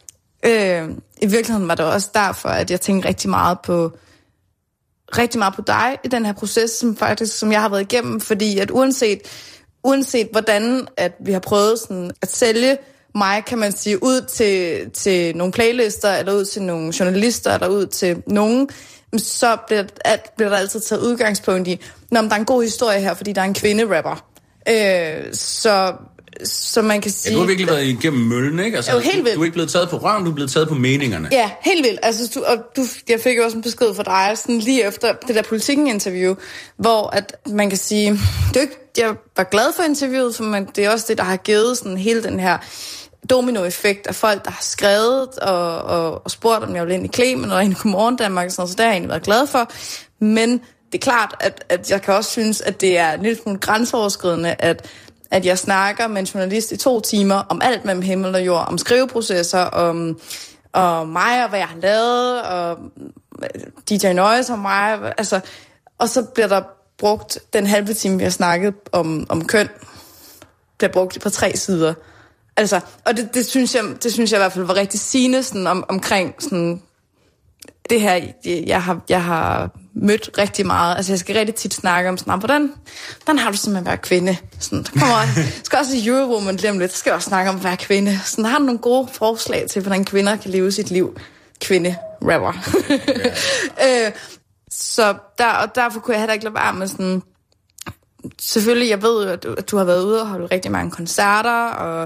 øh, i virkeligheden var det også derfor, at jeg tænkte rigtig meget på, rigtig meget på dig i den her proces, som faktisk, som jeg har været igennem, fordi at uanset, uanset hvordan, at vi har prøvet sådan at sælge mig, kan man sige, ud til, til nogle playlister, eller ud til nogle journalister, eller ud til nogen, så bliver, at, bliver der altid taget udgangspunkt i, når der er en god historie her, fordi der er en kvinde-rapper. Øh, så, så man kan sige... Ja, du har virkelig været igennem møllen, ikke? Altså, jo, helt vildt. Du er ikke blevet taget på røven, du er blevet taget på meningerne. Ja, helt vildt. Altså, du, og du, jeg fik jo også en besked fra dig, sådan lige efter det der Politikken-interview, hvor at man kan sige, det er ikke, jeg var glad for interviewet, for man, det er også det, der har givet sådan hele den her dominoeffekt af folk, der har skrevet og, og, og spurgt, om jeg ville ind i Clemen eller ind i Godmorgen Danmark, så det har jeg egentlig været glad for. Men det er klart, at, at jeg kan også synes, at det er en lille smule grænseoverskridende, at, at jeg snakker med en journalist i to timer om alt mellem himmel og jord, om skriveprocesser, om, om mig og hvad jeg har lavet, og D J Noise og mig, altså, og så bliver der brugt den halve time, vi har snakket om, om køn, bliver brugt på tre sider. Altså, og det, det, synes jeg, det synes jeg i hvert fald var rigtig sigende sådan, om, omkring sådan, det her, jeg har, jeg har mødt rigtig meget. Altså, jeg skal rigtig tit snakke om sådan, hvordan, hvordan har du sådan med at være kvinde? Sådan, der kommer, jeg skal også i Eurowoman lige om lidt, så skal jeg også snakke om at være kvinde. Sådan, har du nogle gode forslag til, hvordan kvinder kan leve sit liv? Kvinde-rapper. Yeah. øh, så der, og derfor kunne jeg heller ikke lade være med sådan... Selvfølgelig, jeg ved jo, at du, at du har været ude og holde rigtig mange koncerter, og,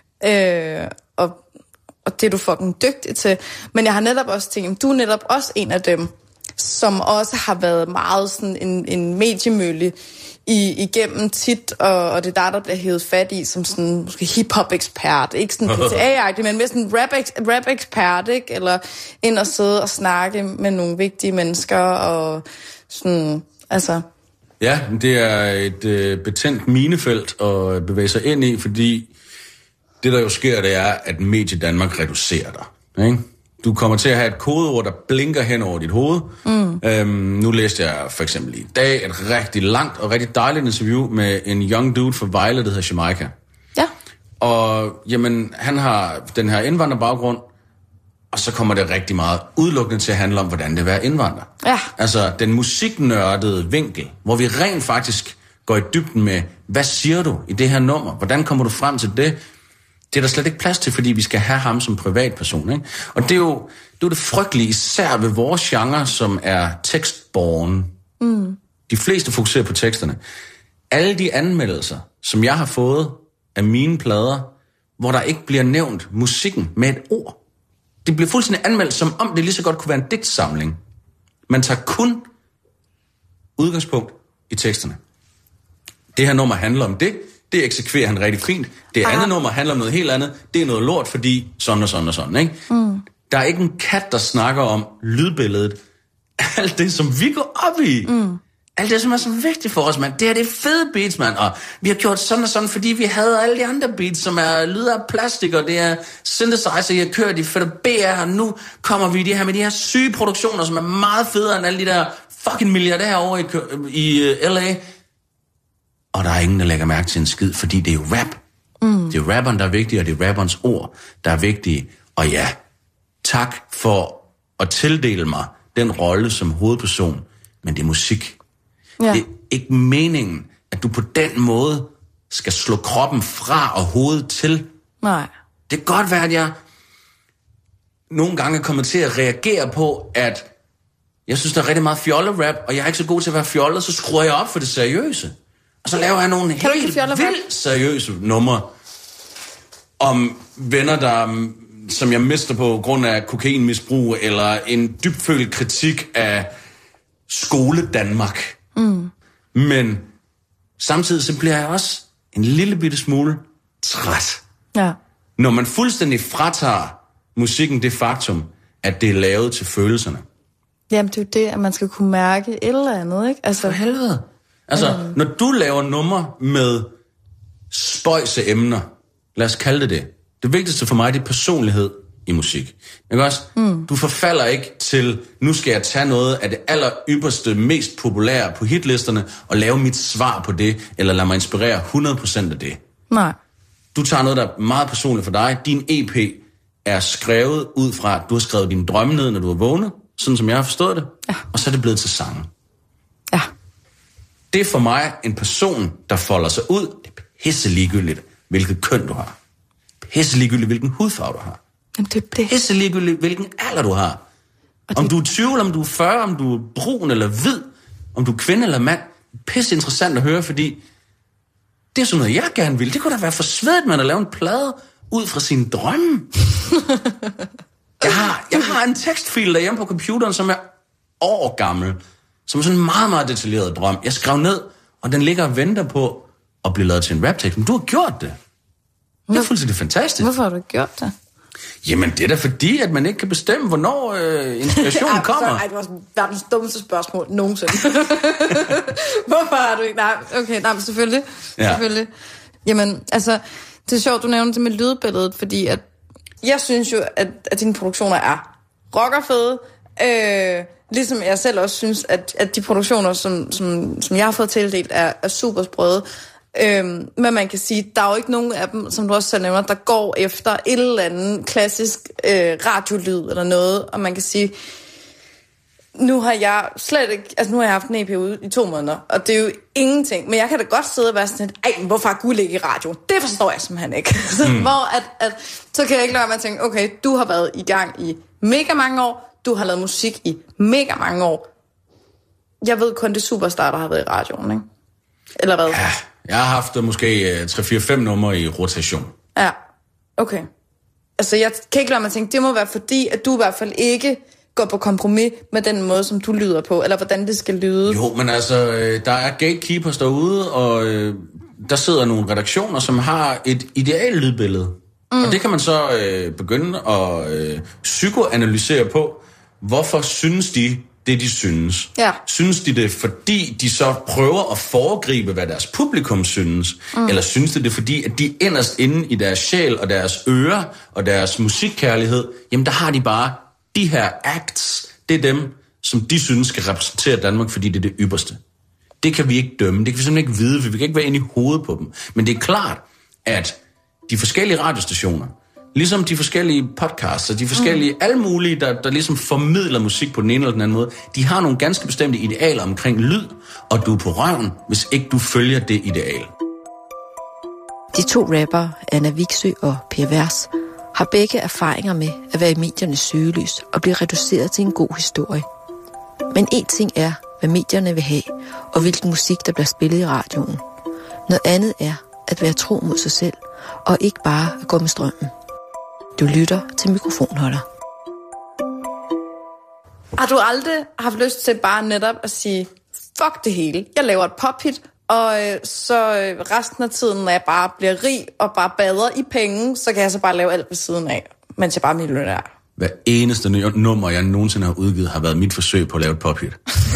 øh, og, og det er du fucking dygtig til. Men jeg har netop også tænkt, du er netop også en af dem, som også har været meget sådan en, en mediemølle i, igennem tit, og, og det er der, der bliver hævet fat i, som sådan måske hip-hop-ekspert, ikke sådan P T A-agtig, men mere sådan rap-ekspert, ikke? Eller ind og sidde og snakke med nogle vigtige mennesker, og sådan, altså... Ja, det er et øh, betændt minefelt at bevæge sig ind i, fordi det, der jo sker, det er, at Medie Danmark reducerer dig. Ikke? Du kommer til at have et kodeord, der blinker hen over dit hoved. Mm. Øhm, nu læste jeg for eksempel i dag et rigtig langt og rigtig dejligt interview med en young dude fra Vejle, der hedder Jamaica. Ja. Og jamen, han har den her indvandrerbaggrund, og så kommer det rigtig meget udelukkende til at handle om, hvordan det er at være indvandrer. Ja. Altså den musiknørdede vinkel, hvor vi rent faktisk går i dybden med, hvad siger du i det her nummer? Hvordan kommer du frem til det? Det er der slet ikke plads til, fordi vi skal have ham som privatperson. Ikke? Og det er, jo, det er jo det frygtelige, især ved vores genre, som er tekstborgen. Mm. De fleste fokuserer på teksterne. Alle de anmeldelser, som jeg har fået af mine plader, hvor der ikke bliver nævnt musikken med et ord. Det bliver fuldstændig anmeldt, som om det lige så godt kunne være en digtsamling. Man tager kun udgangspunkt i teksterne. Det her nummer handler om det. Det eksekverer han rigtig fint. Det andet nummer handler om noget helt andet. Det er noget lort, fordi sådan og sådan og sådan. Ikke? Mm. Der er ikke en kat, der snakker om lydbilledet. Alt det, som vi går op i. Mm. Alt det, som er så vigtigt for os, mand. Det er det fede beats, mand. Og vi har gjort sådan og sådan, fordi vi havde alle de andre beats, som er lyder af plastik, og det er synthesizer, jeg har kørt i fedt B R, og nu kommer vi det her med de her syge produktioner, som er meget federe end alle de der fucking milliardærer over i, i uh, L A. Og der er ingen, der lægger mærke til en skid, fordi det er jo rap. Mm. Det er rapperen, der er vigtig, og det er rapperens ord, der er vigtige. Og ja, tak for at tildele mig den rolle som hovedperson, men det er musik. Ja. Det er ikke meningen, at du på den måde skal slå kroppen fra og hovedet til. Nej. Det kan godt være, at jeg nogle gange kommer til at reagere på, at jeg synes, der er rigtig meget fjollerap, og jeg er ikke så god til at være fjollet, så skruer jeg op for det seriøse. Og så laver jeg nogle kan helt vildt seriøse numre om venner, der, som jeg mister på grund af kokainmisbrug, eller en dybfølt kritik af skole Danmark. Mm. Men samtidig så bliver jeg også en lille bitte smule træt. Ja. Når man fuldstændig fratager musikken det faktum, at det er lavet til følelserne. Jamen, det er jo det, at man skal kunne mærke et eller andet, ikke? Altså, for helvede. Altså, mm. når du laver nummer med spøjse emner, lad os kalde det det. Det vigtigste for mig, det er personlighed i musik. Ikke også? Mm. Du forfalder ikke til, nu skal jeg tage noget af det aller ypperste, mest populære på hitlisterne, og lave mit svar på det, eller lade mig inspirere hundrede procent af det. Nej. Du tager noget, der er meget personligt for dig. Din E P er skrevet ud fra, at du har skrevet dine drømme ned, når du er vågnet, sådan som jeg har forstået det, ja. Og så er det blevet til sange. Ja. Det er for mig en person, der folder sig ud. Det er pisse ligegyldigt, hvilket køn du har. Pisse ligegyldigt, hvilken hudfarve du har. Jamen, det er det. Pisse ligegyldigt, hvilken alder du har. Det... Om du er tyve, eller om du er fyrre, om du er brun eller hvid, om du er kvinde eller mand. Pisse interessant at høre, fordi det er sådan noget, jeg gerne vil. Det kunne da være for svedigt, man at lave en plade ud fra sine drømme. jeg, har, jeg har en tekstfil derhjemme på computeren, som er år gammel. Som er sådan en meget, meget detaljeret drøm. Jeg skrev ned, og den ligger og venter på at blive lavet til en raptekst. Men du har gjort det. Det er fuldstændig fantastisk. Hvorfor har du gjort det? Jamen, det er da fordi, at man ikke kan bestemme, hvornår øh, inspirationen kommer. Ej, det var sådan verdens dummeste spørgsmål nogensinde. Hvorfor har du ikke... Nej, okay, nej, men selvfølgelig. Ja. Selvfølgelig. Jamen, altså, det er sjovt, du nævner det med lydbilledet, fordi at jeg synes jo, at, at dine produktioner er rockerfede. Øh, ligesom jeg selv også synes, at, at de produktioner, som, som, som jeg har fået tildelt, er, er super sprøde. Øhm, men man kan sige, der er jo ikke nogen af dem, som du også selv nævner, der går efter et eller andet klassisk øh, radiolyd eller noget, og man kan sige, nu har jeg slet ikke, altså nu har jeg haft en E P ude i to måneder, og det er jo ingenting, men jeg kan da godt sidde og være sådan lidt, ej, hvorfor har Gud ligget i radioen? Det forstår jeg simpelthen ikke. Mm. Hvor at, at, så kan jeg ikke lade mig at tænke, okay, du har været i gang i mega mange år, du har lavet musik i mega mange år. Jeg ved kun, det Superstar, der har været i radioen, ikke? Eller hvad? Ja. Jeg har haft uh, måske tre fire fem numre i rotation. Ja, okay. Altså, jeg kan ikke lade mig tænke, det må være fordi, at du i hvert fald ikke går på kompromis med den måde, som du lyder på, eller hvordan det skal lyde. Jo, men altså, der er gatekeepers derude, og øh, der sidder nogle redaktioner, som har et ideal lydbillede. Mm. Og det kan man så øh, begynde at øh, psykoanalysere på. Hvorfor synes de det, de synes? Ja. Synes de det, fordi de så prøver at foregribe, hvad deres publikum synes? Mm. Eller synes de det, fordi at de inderst inde i deres sjæl og deres ører og deres musikkærlighed, jamen der har de bare de her acts. Det er dem, som de synes skal repræsentere Danmark, fordi det er det ypperste. Det kan vi ikke dømme. Det kan vi simpelthen ikke vide, for vi kan ikke være inde i hovedet på dem. Men det er klart, at de forskellige radiostationer, ligesom de forskellige podcasts og de forskellige, mm. alle mulige, der, der ligesom formidler musik på den ene eller den anden måde, de har nogle ganske bestemte idealer omkring lyd, og du er på røven, hvis ikke du følger det ideal. De to rappere, Anna Viksø og Per Vers, har begge erfaringer med at være i mediernes søgelys og blive reduceret til en god historie. Men én ting er, hvad medierne vil have, og hvilken musik, der bliver spillet i radioen. Noget andet er at være tro mod sig selv, og ikke bare at gå med strømmen. Du lytter til Mikrofonholder. Har du aldrig haft lyst til bare netop at sige, fuck det hele, jeg laver et pophit, og øh, så øh, resten af tiden, når jeg bare bliver rig og bare bader i penge, så kan jeg så bare lave alt ved siden af, mens jeg bare er millionær. Hver eneste nummer, jeg nogensinde har udgivet, har været mit forsøg på at lave et pophit.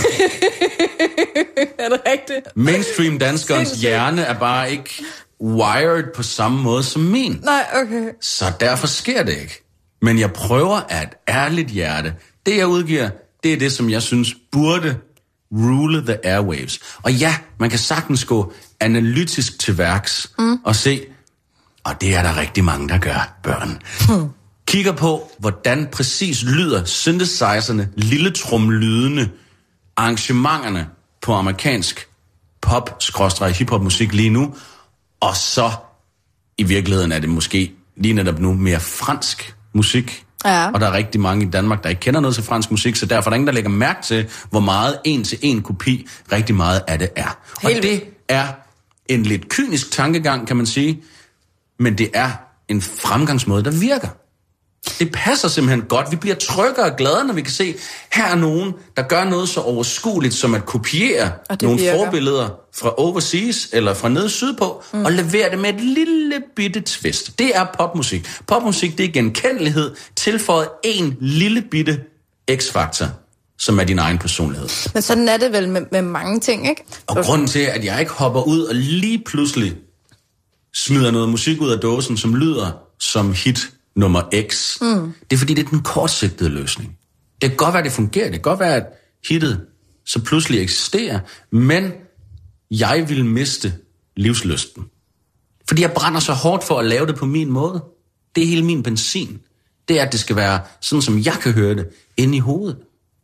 Er det rigtigt? Mainstream danskerens hjerne er bare ikke wired på samme måde som min. Nej, okay. Så derfor sker det ikke. Men jeg prøver af et ærligt hjerte. Det, jeg udgiver, det er det, som jeg synes burde rule the airwaves. Og ja, man kan sagtens gå analytisk til værks mm. og se, og det er der rigtig mange, der gør, børn. Mm. Kigger på, hvordan præcis lyder synthesizerne, lille trumlydende, arrangementerne på amerikansk pop-hiphop-musik lige nu, og så i virkeligheden er det måske lige netop nu mere fransk musik. Ja. Og der er rigtig mange i Danmark, der ikke kender noget til fransk musik, så derfor er der ingen, der lægger mærke til, hvor meget en-til-en kopi rigtig meget af det er. Helt. Og det er en lidt kynisk tankegang, kan man sige, men det er en fremgangsmåde, der virker. Det passer simpelthen godt. Vi bliver tryggere og gladere, når vi kan se, her er nogen, der gør noget så overskueligt, som at kopiere nogle virker. forbilleder fra overseas, eller fra nede sydpå, mm. og levere det med et lille bitte twist. Det er popmusik. Popmusik, det er genkendelighed, tilføjet en lille bitte x-faktor, som er din egen personlighed. Men sådan er det vel med, med mange ting, ikke? Og grunden til, at jeg ikke hopper ud og lige pludselig smider noget musik ud af dåsen, som lyder som hit nummer X, mm. det er fordi, det er den kortsigtede løsning. Det kan godt være, det fungerer. Det kan godt være, at hittet så pludselig eksisterer, men jeg vil miste livslysten. Fordi jeg brænder så hårdt for at lave det på min måde. Det er hele min benzin. Det er, at det skal være sådan, som jeg kan høre det inde i hovedet.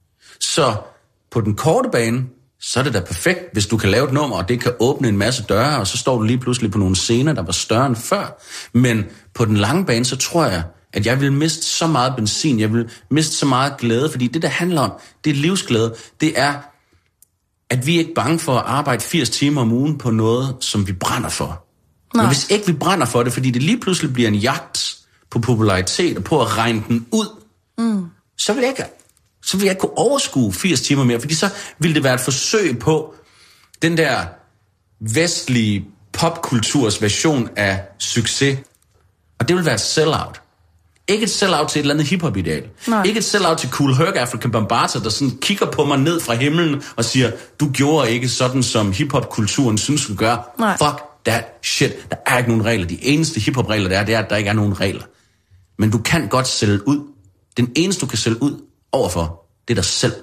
Så på den korte bane, så er det da perfekt, hvis du kan lave et nummer, og det kan åbne en masse døre, og så står du lige pludselig på nogle scener, der var større end før. Men på den lange bane, så tror jeg, at jeg vil miste så meget benzin, jeg vil miste så meget glæde, fordi det, der handler om, det er livsglæde, det er, at vi er ikke bange for at arbejde firs timer om ugen på noget, som vi brænder for. Nej. Men hvis ikke vi brænder for det, fordi det lige pludselig bliver en jagt på popularitet, og på at regne den ud, mm. så vil jeg ikke... så vil jeg ikke kunne overskue firs timer mere, fordi så ville det være et forsøg på den der vestlige popkulturs version af succes. Og det vil være et sell-out. Ikke et sell-out til et eller andet hiphop-ideal. Nej. Ikke et sell-out til Kool Herc Afrika Bambaataa, der sådan kigger på mig ned fra himlen og siger, du gjorde ikke sådan, som hiphop-kulturen synes, du gør. Nej. Fuck that shit. Der er ikke nogen regler. De eneste hiphop-regler, der er, det er, at der ikke er nogen regler. Men du kan godt sælge ud. Den eneste, du kan sælge ud overfor, det er dig selv.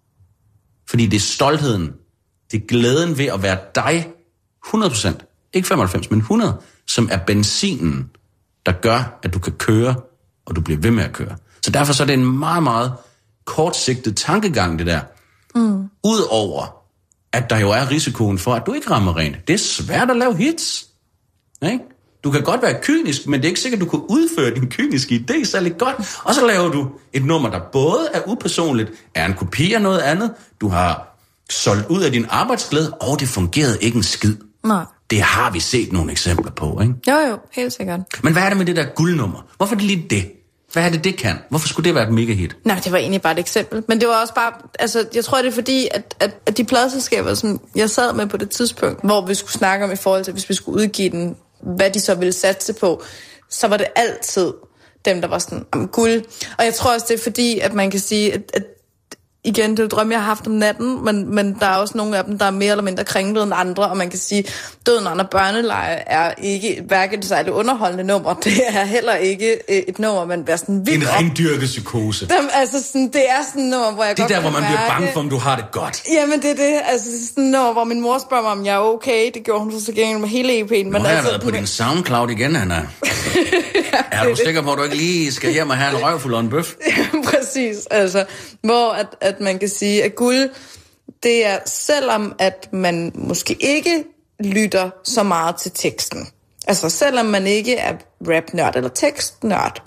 Fordi det er stoltheden, det er glæden ved at være dig, hundrede procent, ikke femoghalvfems, men hundrede, som er benzinen, der gør, at du kan køre, og du bliver ved med at køre. Så derfor så er det en meget, meget kortsigtet tankegang, det der. Mm. Udover, at der jo er risikoen for, at du ikke rammer rent. Det er svært at lave hits. Ikke? Du kan godt være kynisk, men det er ikke sikkert, at du kan udføre din kyniske idé særlig godt. Og så laver du et nummer, der både er upersonligt, er en kopi af noget andet, du har solgt ud af din arbejdsglæde, og det fungerede ikke en skid. Nej. Det har vi set nogle eksempler på, ikke? Jo, jo, helt sikkert. Men hvad er det med det der guldnummer? Hvorfor er det lige det? Hvad er det, det kan? Hvorfor skulle det være et mega hit? Nej, det var egentlig bare et eksempel. Men det var også bare... Altså, jeg tror, det er fordi, at, at, at de pladeselskaber, som jeg sad med på det tidspunkt, hvor vi skulle snakke om i forhold til, hvis vi skulle udgive den, hvad de så ville satse på, så var det altid dem, der var sådan, om guld. Og jeg tror også, det er fordi, at man kan sige, at, at igen, det er jo drømme, jeg har haft om natten, men, men der er også nogle af dem, der er mere eller mindre kringlet end andre, og man kan sige, Døden under børneleje er ikke hverken et særligt underholdende nummer, det er heller ikke et nummer, man bliver sådan vildt en rendyrket psykose. Dem, altså sådan, det er sådan et nummer, hvor jeg det godt der, hvor man mærke, bliver bange for, om du har det godt. Jamen, det er det. Altså sådan et nummer, hvor min mor spørger mig, om jeg er okay. Det gjorde hun så gengæld med hele E P'en. Nu har jeg altså, været på din SoundCloud igen, Anna. Ja, er du sikker på, at du ikke lige skal hjem og have en røvfuld og en bøf? Ja, præcis. Altså, hvor at, at man kan sige, at guld, det er, selvom at man måske ikke lytter så meget til teksten, altså selvom man ikke er rap-nørd eller tekstnørd,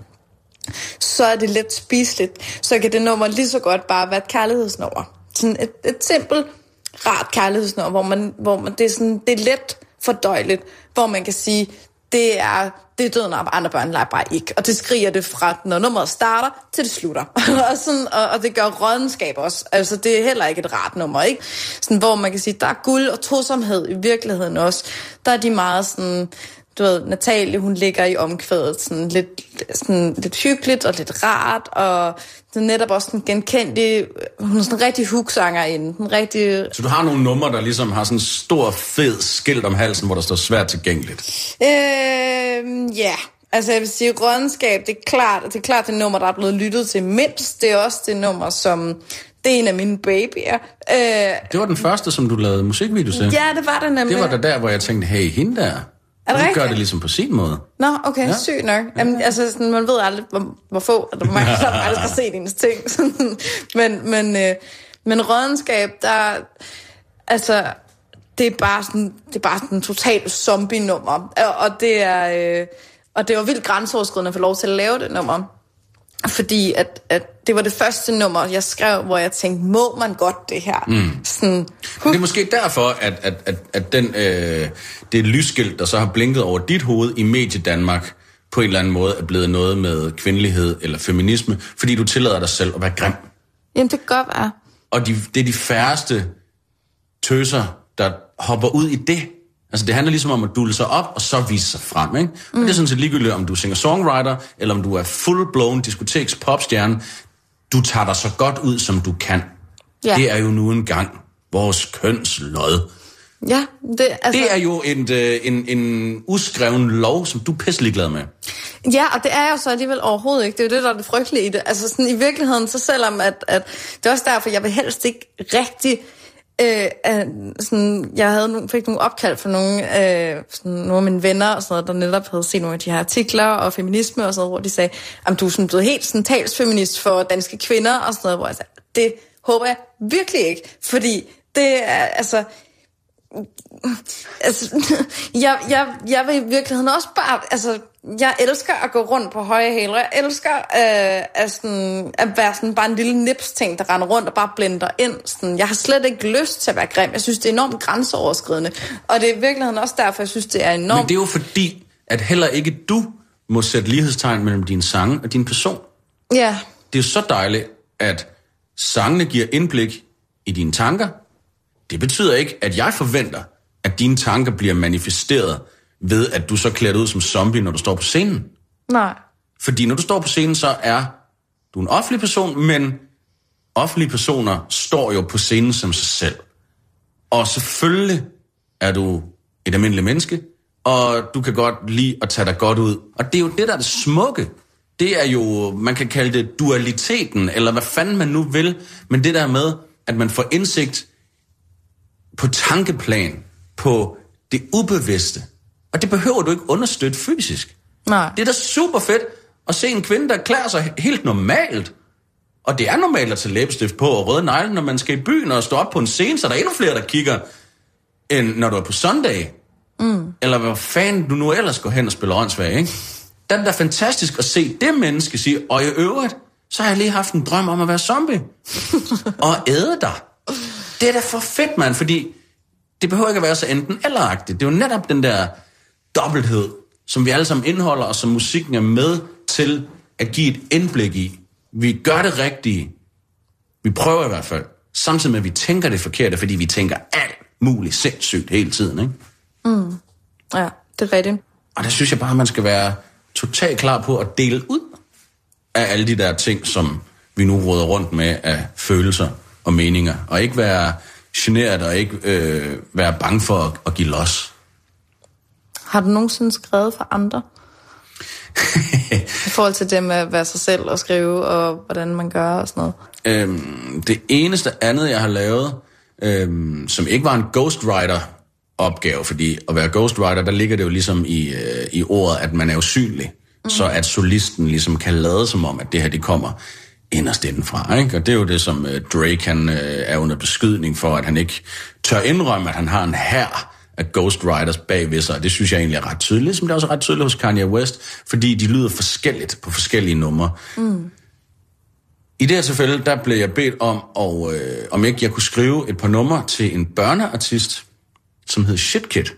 så er det let spiseligt. Så kan det nummer lige så godt bare være et kærlighedsnummer. Sådan et, et simpelt, rart kærlighedsnummer, hvor, man, hvor man, det, er sådan, det er let fordøjeligt, hvor man kan sige, det er, det er Døden af andre børn, leger bare ikke. Og det skriger det fra, når nummeret starter, til det slutter. og, sådan, og, og det gør rådenskab også. Altså, det er heller ikke et rart nummer, ikke? Sådan, hvor man kan sige, der er guld og tosomhed i virkeligheden også. Der er de meget sådan, du ved, Natalie, hun ligger i omkvædet sådan lidt, sådan lidt hyggeligt og lidt rart, og det er netop også sådan genkendt, hun er sådan en rigtig hooksanger inde. En rigtig... Så du har nogle numre, der ligesom har sådan en stor, fed skilt om halsen, hvor der står svært tilgængeligt? Øh, ja, altså jeg vil sige, rådenskab, det er klart, det er klart det nummer, der er blevet lyttet til mindst. Det er også det nummer, som... Det er en af mine babyer. Øh, det var den første, som du lavede musikvideo til? Ja, det var det nemlig. Det var der der, hvor jeg tænkte, hey, hende der... Hun gør det ligesom på sin måde. Nå, okay, ja. Sygt nok. Jamen, altså, sådan, man ved aldrig, hvor, hvor få, eller hvor mange, der aldrig har set hendes ting. men, men, øh, men rådenskab, der, altså, det er bare sådan, det er bare sådan en total zombie-nummer. Og, og det er, øh, og det var vildt grænseoverskridende at få lov til at lave det nummer. Fordi at, at det var det første nummer, jeg skrev, hvor jeg tænkte, må man godt det her? Mm. Sådan, huh. Det er måske derfor, at, at, at, at den, øh, det lysskilt, der så har blinket over dit hoved i Medie Danmark på en eller anden måde er blevet noget med kvindelighed eller feminisme, fordi du tillader dig selv at være grim. Jamen, det kan godt være. Og de, det er de færreste tøser, der hopper ud i det. Altså, det handler ligesom om at dulle sig op, og så vise sig frem, ikke? Mm. Og det er sådan set ligegyldigt, om du er singer-songwriter, eller om du er full-blown diskoteks popstjerne. Du tager dig så godt ud, som du kan. Ja. Det er jo nu engang vores kønslod. Ja, det, altså... det er jo en, en, en uskreven lov, som du er pisselig glad med. Ja, og det er jo så alligevel overhovedet ikke. Det er jo det, der er det frygtelige i det. Altså sådan i virkeligheden, så selvom at, at det er også derfor, jeg vil helst ikke rigtig... Øh, øh, sådan, jeg havde nogle, fik nogle opkald fra nogle, øh, sådan, nogle af mine venner, og sådan noget, der netop havde set nogle af de her artikler og feminisme og sådan noget, hvor de sagde, at du er sådan blevet helt sådan, talsfeminist for danske kvinder og sådan noget, hvor jeg sagde, det håber jeg virkelig ikke, fordi det er altså... altså jeg, jeg, jeg vil i virkeligheden også bare, altså, jeg elsker at gå rundt på høje hæle, jeg elsker øh, at, sådan, at være sådan bare en lille nips-ting, der render rundt og bare blender ind. Sådan. Jeg har slet ikke lyst til at være grim. Jeg synes, det er enormt grænseoverskridende. Og det er i virkeligheden også derfor, jeg synes, det er enormt... Men det er jo fordi, at heller ikke du må sætte lighedstegn mellem din sange og din person. Ja. Det er jo så dejligt, at sangene giver indblik i dine tanker. Det betyder ikke, at jeg forventer, at dine tanker bliver manifesteret ved, at du så klæder ud som zombie, når du står på scenen. Nej. Fordi når du står på scenen, så er du en offentlig person, men offentlige personer står jo på scenen som sig selv. Og selvfølgelig er du et almindeligt menneske, og du kan godt lide at tage dig godt ud. Og det er jo det, der er det smukke. Det er jo, man kan kalde det dualiteten, eller hvad fanden man nu vil, men det der med, at man får indsigt på tankeplan, på det ubevidste. Og det behøver du ikke understøtte fysisk. Nej. Det er da super fedt at se en kvinde, der klæder sig helt normalt. Og det er normalt at tage læbestift på og røde negle, når man skal i byen og stå op på en scene, så der er endnu flere, der kigger, end når du er på Sunday. Mm. Eller hvad fanden du nu ellers går hen og spiller åndssvag, ikke? Det er da fantastisk at se det menneske sige, og i øvrigt, så har jeg lige haft en drøm om at være zombie. Og æde dig. Det er da for fedt, mand, fordi det behøver ikke at være så enten eller-agtigt. Det er jo netop den der dobbelthed, som vi alle sammen indeholder, og som musikken er med til at give et indblik i. Vi gør det rigtige. Vi prøver i hvert fald. Samtidig med, at vi tænker det forkerte, fordi vi tænker alt muligt sindssygt hele tiden, ikke? Mm. Ja, det er rigtigt. Og der synes jeg bare, at man skal være totalt klar på at dele ud af alle de der ting, som vi nu råder rundt med af følelser og meninger, og ikke være generet og ikke øh, være bange for at, at give los. Har du nogensinde skrevet for andre? I forhold til det med at være sig selv og skrive, og hvordan man gør og sådan noget? Øhm, det eneste andet, jeg har lavet, øhm, som ikke var en ghostwriter-opgave, fordi at være ghostwriter, der ligger det jo ligesom i, øh, i ordet, at man er usynlig, mm. så at solisten ligesom kan lade som om, at det her, det kommer inderst indenfra, ikke? Og det er jo det, som øh, Drake, han øh, er under beskydning for, at han ikke tør indrømme, at han har en hær af ghostwriters bagved sig, og det synes jeg egentlig er ret tydeligt, som det er også ret tydeligt hos Kanye West, fordi de lyder forskelligt på forskellige numre. Mm. I det her tilfælde, der blev jeg bedt om, og, øh, om ikke jeg kunne skrive et par numre til en børneartist, som hed Shit Kid.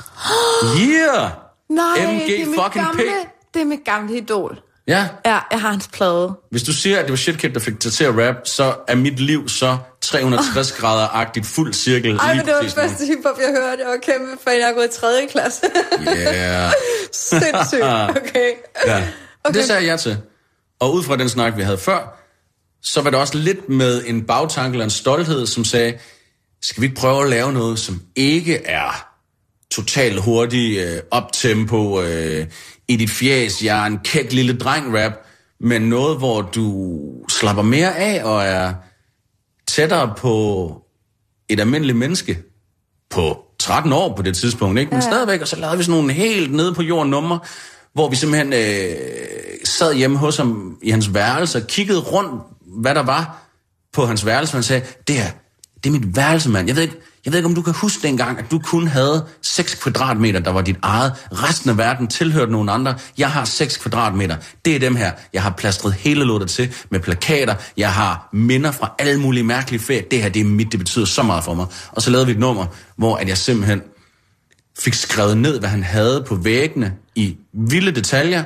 Yeah! Nej, M G det er mit fucking gamle, P. det er mit gamle idol. Ja. Ja, jeg har hans plade. Hvis du siger, at det var Shit Kid, der fik dig til at rap, så er mit liv så tre hundrede og tres grader-agtigt fuld cirkel. Ej, men det var det første hiphop, jeg hørte. Jeg var kæmpe fan. Jeg har gået i tredje klasse. Yeah. Sindssygt. Okay. Ja. Okay. Det sagde jeg til. Og ud fra den snak, vi havde før, så var det også lidt med en bagtanke eller en stolthed, som sagde, skal vi ikke prøve at lave noget, som ikke er totalt hurtig, øh, optempo, øh, i dit fjæs, jeg er en kæk lille dreng-rap, men noget, hvor du slapper mere af og er tættere på et almindeligt menneske på tretten år på det tidspunkt, ikke? Men ja. Stadigvæk, og så lavede vi sådan nogle helt nede på jorden numre, hvor vi simpelthen øh, sad hjemme hos ham i hans værelse og kiggede rundt, hvad der var på hans værelse, og han sagde, det her, det er mit værelse, mand. Jeg ved ikke, jeg ved ikke, om du kan huske dengang, at du kun havde seks kvadratmeter, der var dit eget. Resten af verden tilhørte nogen andre. Jeg har seks kvadratmeter. Det er dem her. Jeg har plastret hele lortet til med plakater. Jeg har minder fra alle mulige mærkelige ferier. Det her, det er mit. Det betyder så meget for mig. Og så lavede vi et nummer, hvor at jeg simpelthen fik skrevet ned, hvad han havde på væggene i vilde detaljer,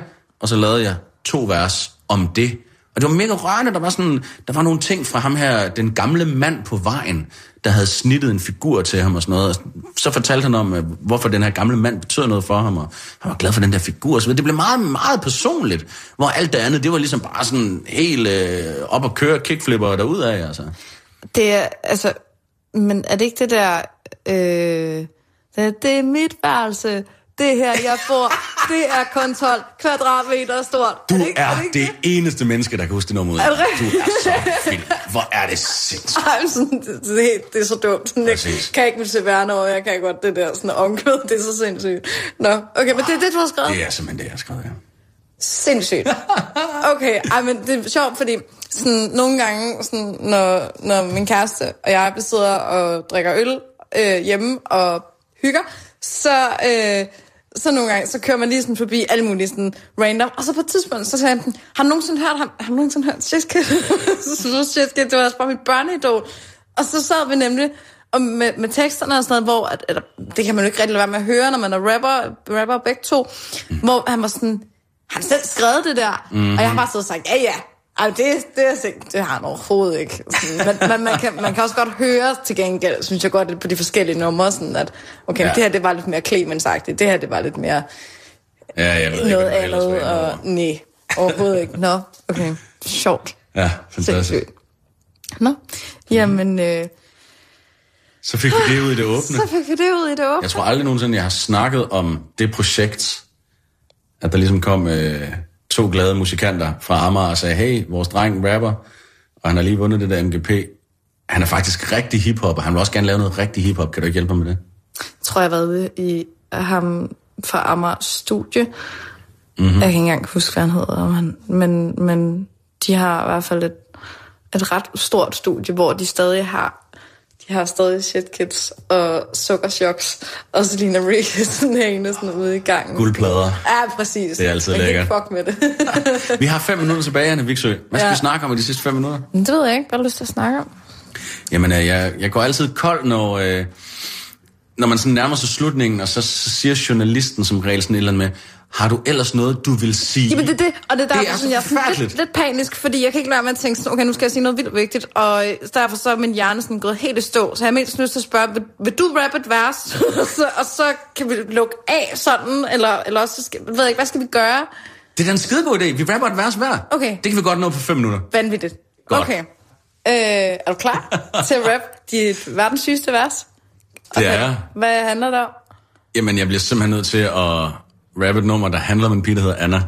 og så lavede jeg to vers om det. Og det var mega rørende, der var sådan, der var nogle ting fra ham her, den gamle mand på vejen, der havde snittet en figur til ham og sådan noget. Så fortalte han om, hvorfor den her gamle mand betød noget for ham, og han var glad for den der figur. Så det blev meget, meget personligt, hvor alt det andet, det var ligesom bare sådan helt øh, op og køre kickflipper derudad, altså. Det er, altså, men er det ikke det der, øh, det, det er mit værelse, det her, jeg bor, det er kun tolv kvadratmeter stort. Du er, er, det, er det, det eneste menneske, der kan huske det nummer ud. Er det du er så vild. Hvor er det sindssygt. Ej, sådan, det, det, det er så dumt. Sådan, jeg kan ikke mit C V R-nummer, jeg kan godt det der sådan omkvæd, det er så sindssygt. Nå, okay, men det er det, du har skrevet? Det er simpelthen det, jeg har skrevet, ja. Sindssygt. Okay, ej, men det er sjovt, fordi sådan, nogle gange, sådan, når, når min kæreste og jeg sidder og drikker øl øh, hjemme og hygger, så... Øh, så nogle gange, så kører man lige sådan forbi alle mulige sådan random, og så på et tidspunkt, så sagde han, har du nogensinde hørt ham? Har du nogensinde hørt Shitkid? Så synes Shitkid, det var altså bare mit børneidol. Og så sad vi nemlig og med, med teksterne og sådan noget, hvor, at, eller, det kan man jo ikke rigtig lade være med at høre, når man er rapper, rapper begge to, mm. hvor han var sådan, han selv skrevet det der, mm-hmm. og jeg har bare siddet og sagt, ja ja, ej, det, det, er sikkert, det har han overhovedet ikke. Sådan, men man, man, kan, man kan også godt høre til gengæld, synes jeg godt, på de forskellige numre, sådan at, okay, ja. Det her, det var lidt mere Clemens-agtigt, det her, det var lidt mere ja, jeg ved noget ikke, andet, og nej, overhovedet ikke. Nå, okay, sjovt. Ja, fantastisk. Nå, jamen... Øh, så fik vi det ud i det åbne. Så fik vi det ud i det åbne. Jeg tror aldrig nogensinde, jeg har snakket om det projekt, at der ligesom kom... Øh, to glade musikanter fra Amager og sagde, hey, vores dreng rapper, og han har lige vundet det der M G P. Han er faktisk rigtig hiphop, og han vil også gerne lave noget rigtig hiphop. Kan du ikke hjælpe mig med det? Jeg tror, jeg har været ude i ham fra Amager studie. Mm-hmm. Jeg kan ikke engang huske, hvad han hedder, men, men, men de har i hvert fald et, et ret stort studie, hvor de stadig har De har stadig Shitkids og Sukkershocks, og så Lina Rig sådan hængende sådan ude i gangen. Guldplader. Ja, præcis. Det er altid man lækkert. Man kan ikke fuck med det. Vi har fem minutter tilbage, Anna Viksø. Hvad skal ja. vi snakke om i de sidste fem minutter? Det ved jeg ikke. Hvad har du lyst til at snakke om? Jamen, jeg, jeg går altid kold, når, øh, når man sådan nærmer sig slutningen, og så, så siger journalisten som regel sådan et eller andet med, har du ellers noget, du vil sige? Jamen det er det, og det er derfor, det er sådan, jeg er sådan lidt, lidt panisk, fordi jeg kan ikke lade mig at tænke sådan, okay, nu skal jeg sige noget vildt vigtigt, og derfor så er min hjerne sådan gået helt i stå, så jeg er mest nødt til at spørge, vil, vil du rappe et vers, så, og så kan vi lukke af sådan, eller, eller også, skal, ved jeg ikke, hvad skal vi gøre? Det er da en skidegod idé, vi rapper et vers hver. Okay. Det kan vi godt nå på fem minutter. Vanvittigt. Godt. Okay. Øh, er du klar til at rap de verdens sygeste vers? Okay. Det er jeg. Hvad handler det om? Jamen, jeg bliver simpelthen nødt til at rappe et nummer, der handler om en pige, der hedder Anna.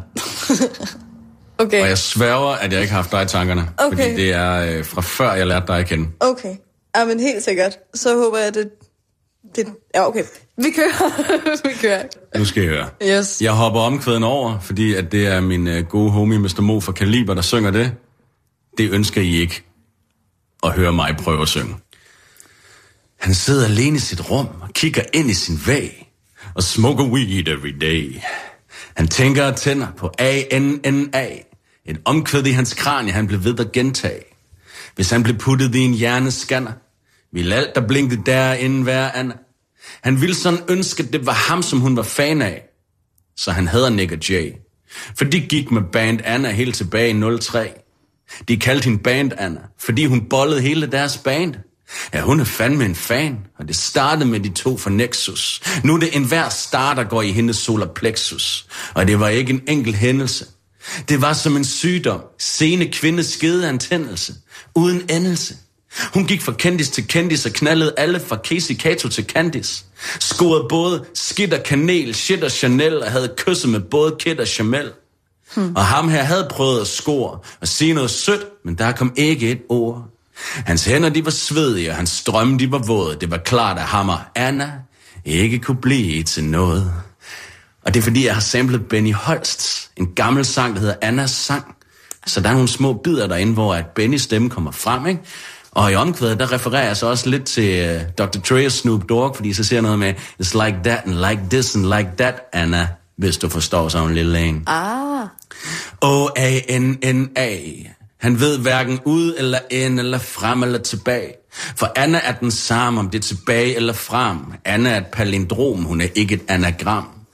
Okay. Og jeg sværger, at jeg ikke har haft dig i tankerne. Okay. Fordi det er øh, fra før, jeg lærte dig at kende. Okay. Ja, men helt sikkert. Så håber jeg, det... det ja, okay. Vi kører. Vi kører. Nu skal jeg høre. Yes. Jeg hopper omkvæden over, fordi at det er min øh, gode homie, mister Mo fra Kaliber, der synger det. Det ønsker I ikke at høre mig prøve at synge. Han sidder alene i sit rum og kigger ind i sin væg og smoker weed every day. Han tænker og tænder på A N N A. Et omkvæd i hans kranie, han blev ved at gentage. Hvis han blev puttet i en hjerneskanner, ville alt, der blinkede derinde, være Anna. Han ville sådan ønske, at det var ham, som hun var fan af. Så han hedder Nick og Jay. For de gik med band Anna helt tilbage i nul tre. De kaldte hende Band Anna, fordi hun bollede hele deres band. Ja, hun er fandme en fan, og det startede med de to fra Nexus. Nu er det enhver star, der går i hendes solar plexus. Og det var ikke en enkelt hændelse. Det var som en sygdom, sene kvindes skedeantændelse, uden endelse. Hun gik fra kendis til kendis og knaldede alle fra Casey Kato til Candice. Scorede både skidt og kanel, shit og Chanel, og havde kysset med både Kid og Jamel. Hmm. Og ham her havde prøvet at score og sige noget sødt, men der kom ikke et ord. Hans hænder, de var svedige, og hans strømme, de var våde. Det var klart, at ham og Anna ikke kunne blive til noget. Og det er fordi, jeg har samlet Benny Holst, en gammel sang, der hedder Annas sang. Så der er nogle små bidder derinde, hvor at Bennys stemme kommer frem, ikke? Og i omkvædet, der refererer jeg så også lidt til uh, doktor Dre og Snoop Dogg, fordi så siger jeg noget med, it's like that and like this and like that, Anna, hvis du forstår sådan en lille en. Ah. O A N N A. Han ved hverken ud eller ind eller frem eller tilbage. For Anna er den samme, om det er tilbage eller frem. Anna er et palindrom, hun er ikke et anagram.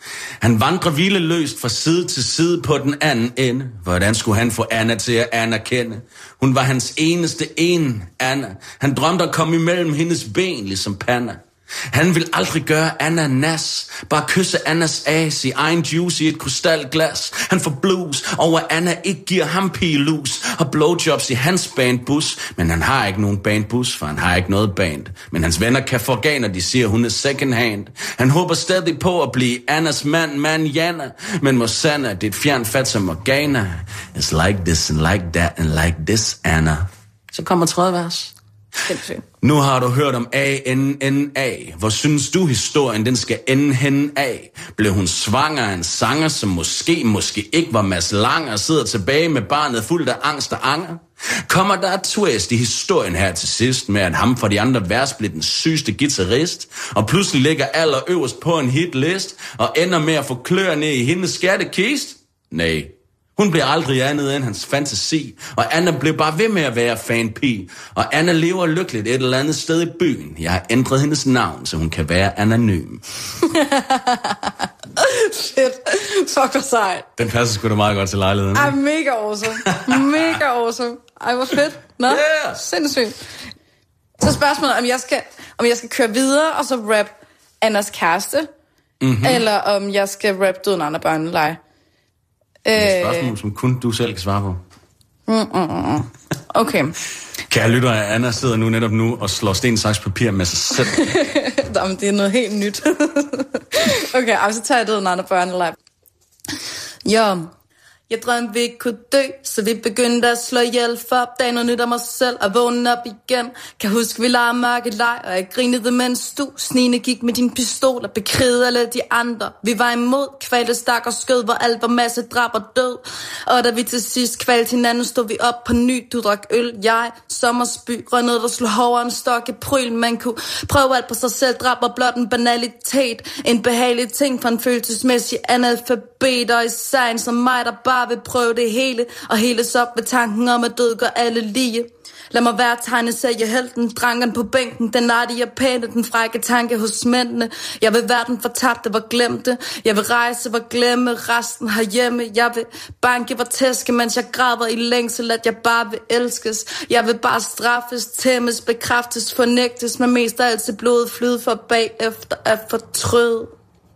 Han vandrer hvileløst fra side til side på den anden ende. Hvordan skulle han få Anna til at anerkende? Hun var hans eneste ene, Anna. Han drømte at komme imellem hendes ben, ligesom Panna. Han vil aldrig gøre Anna nas. Bare kysse Annas as i egen juice i et krystalglas. Han får blues over Anna ikke giver ham pigelus og blowjobs i hans bandbus. Men han har ikke nogen bandbus, for han har ikke noget band. Men hans venner kan få organer, de siger hun er second hand. Han håber stadig på at blive Annas mand, man Janna. Men Mosanna, det er et fjern fat som Morgana. It's like this and like that and like this, Anna. Så kommer tredje vers. Nu har du hørt om A N N A. Hvor synes du historien den skal ende hen af? Blev hun svanger af en sanger, som måske, måske ikke var Mads Langer, og sidder tilbage med barnet fuldt af angst og anger? Kommer der et twist i historien her til sidst, med at ham fra de andre vers blev den sygeste guitarist, og pludselig ligger allerøverst på en hitlist, og ender med at få klør ned i hendes skattekist? Nej. Hun blev aldrig andet end hans fantasi, og Anna blev bare ved med at være fanpige. Og Anna lever lykkeligt et eller andet sted i byen. Jeg har ændret hendes navn, så hun kan være anonym. Shit, fuck hvor sejt. Den passer sgu da meget godt til lejligheden. Ej, mega awesome. Mega awesome. Ej, hvor fedt. Nå, yeah. Sindssygt. Så spørgsmålet, om jeg skal, om jeg skal køre videre, og så rap Annas kæreste, mm-hmm. eller om jeg skal rap Døden andre børneleje. Det er et spørgsmål, som kun du selv kan svare på. Mm-mm. Okay. Kære lyttere, Anna sidder nu netop nu og slår sten, saks, papir med sig selv. Jamen, det er noget helt nyt. Okay, så tager jeg Døden andre børneleje. Jo. Jeg drømte, vi ikke kunne dø, så vi begyndte at slå ihjel for opdagen og nyt af mig selv og vågne op igen. Kan huske, vi legede mørke leg, og jeg grinede, mens du snigende gik med din pistol og bekrigede alle de andre. Vi var imod, kvalte stak og skød, hvor alt var masse drab og død. Og da vi til sidst kvalte hinanden, stod vi op på ny. Du drak øl, jeg, sommersby, rønnede, der slog hårdere en stok i pryl. Man kunne prøve alt på sig selv, drab og blot en banalitet. En behagelig ting for en følelsesmæssig analfabet, og især en som mig, der bare vil prøve det hele, og heles op ved tanken om, at død gør alle lige. Lad mig være tegneseriehelten, drankeren på bænken, den artige pæne, den frække tanke hos mændene. Jeg vil være den fortabte, hvor glemte. Jeg vil rejse, hvor glemme resten herhjemme. Jeg vil banke, hvor tæske, mens jeg græder i længsel, at jeg bare vil elskes. Jeg vil bare straffes, tæmmes, bekræftes, fornægtes, men mest af alt til blodet flyde for bagefter at fortryde.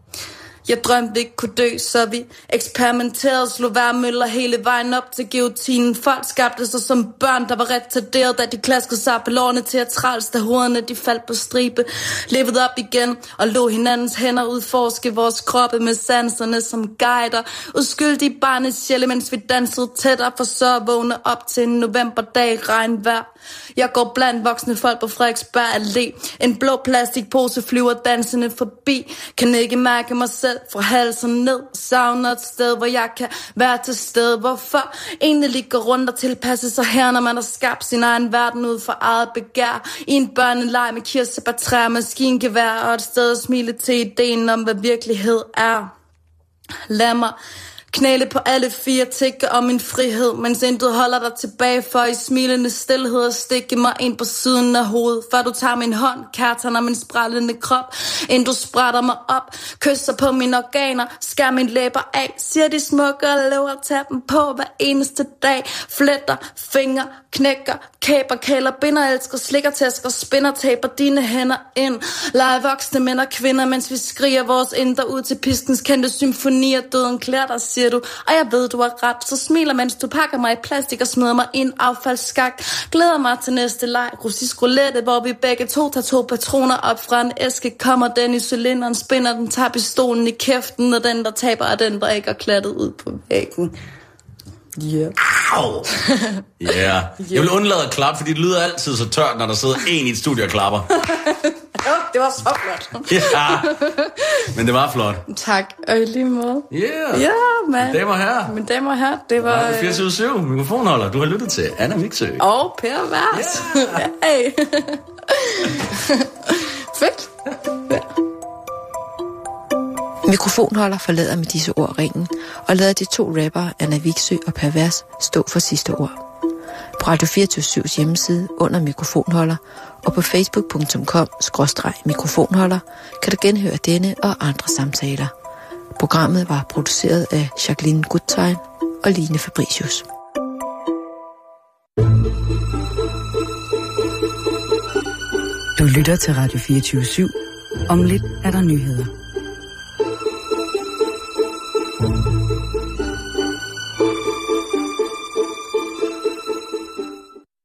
Jeg drømte, vi ikke kunne dø, så vi eksperimenterede, slog værmøller hele vejen op til guillotinen. Folk skabte sig som børn, der var retarderet, da de klaskede sig på lårene til at træls, da hovederne de faldt på stribe. Levede op igen og lå hinandens hænder udforske vores kroppe med sanserne som guider. Uskyldige barnets sjæle, mens vi dansede tættere, for så at vågne op til en novemberdag i regnvejr. Jeg går blandt voksne folk på Frederiksberg Allé. En blå plastikpose flyver dansende forbi. Kan ikke mærke mig selv fra halsen ned. Savner et sted, hvor jeg kan være til stede. Hvorfor egentlig gå rundt og tilpasse sig her, når man har skabt sin egen verden ud for eget begær. I en børneleg med kirsebærtræer, maskingevær og et sted at smile til ideen om, hvad virkelighed er. Lad mig knæle på alle fire, tikke om min frihed, mens intet holder dig tilbage for i smilende stilhed og stikke mig ind på siden af hovedet, før du tager min hånd, kærtegner min sprællende krop, inden du sprætter mig op, kysser på mine organer, skær mine læber af, siger de smukke og lever at tage dem på hver eneste dag, fletter, fingre, knækker, kæber, kæler, binder, elsker, slikker, tæsker, spinner, taber dine hænder ind, leger voksne mænd og kvinder, mens vi skriger vores indre ud til pistens kendte symfonier, døden klæder dig, siger du, og jeg ved, du har ret. Så smiler, mens du pakker mig i plastik og smider mig i en affaldsskak. Glæder mig til næste leg, russisk roulette, hvor vi begge to tager to patroner op fra en æske. Kommer den i cylinderen, spinder den, tager pistolen i kæften, og den, der taber, er den, der ikke er klattet ud på væggen. Yeah. Au! Yeah. Jeg vil undlade at klappe, fordi det lyder altid så tørt, når der sidder en i et studie og klapper. Det var så flot. Ja, men det var flot. Tak, og i lige måde. Yeah. Ja, mand. Mine damer og herrer. Mine damer og herrer, det var... Radio fireogtyve syv, mikrofonholder. Du har lyttet til Anna Viksø. Og Per Vers. Yeah. Hey. Fedt. Ja. Mikrofonholder forlader med disse ord ringen, og lader de to rappere, Anna Viksø og Per Vers, stå for sidste ord. På Radio fireogtyve syvs hjemmeside under mikrofonholder og på facebook punktum com skråstreg mikrofonholder kan du genhøre denne og andre samtaler. Programmet var produceret af Jacqueline Guttein og Line Fabricius. Du lytter til Radio fireogtyve syv. Om lidt er der nyheder.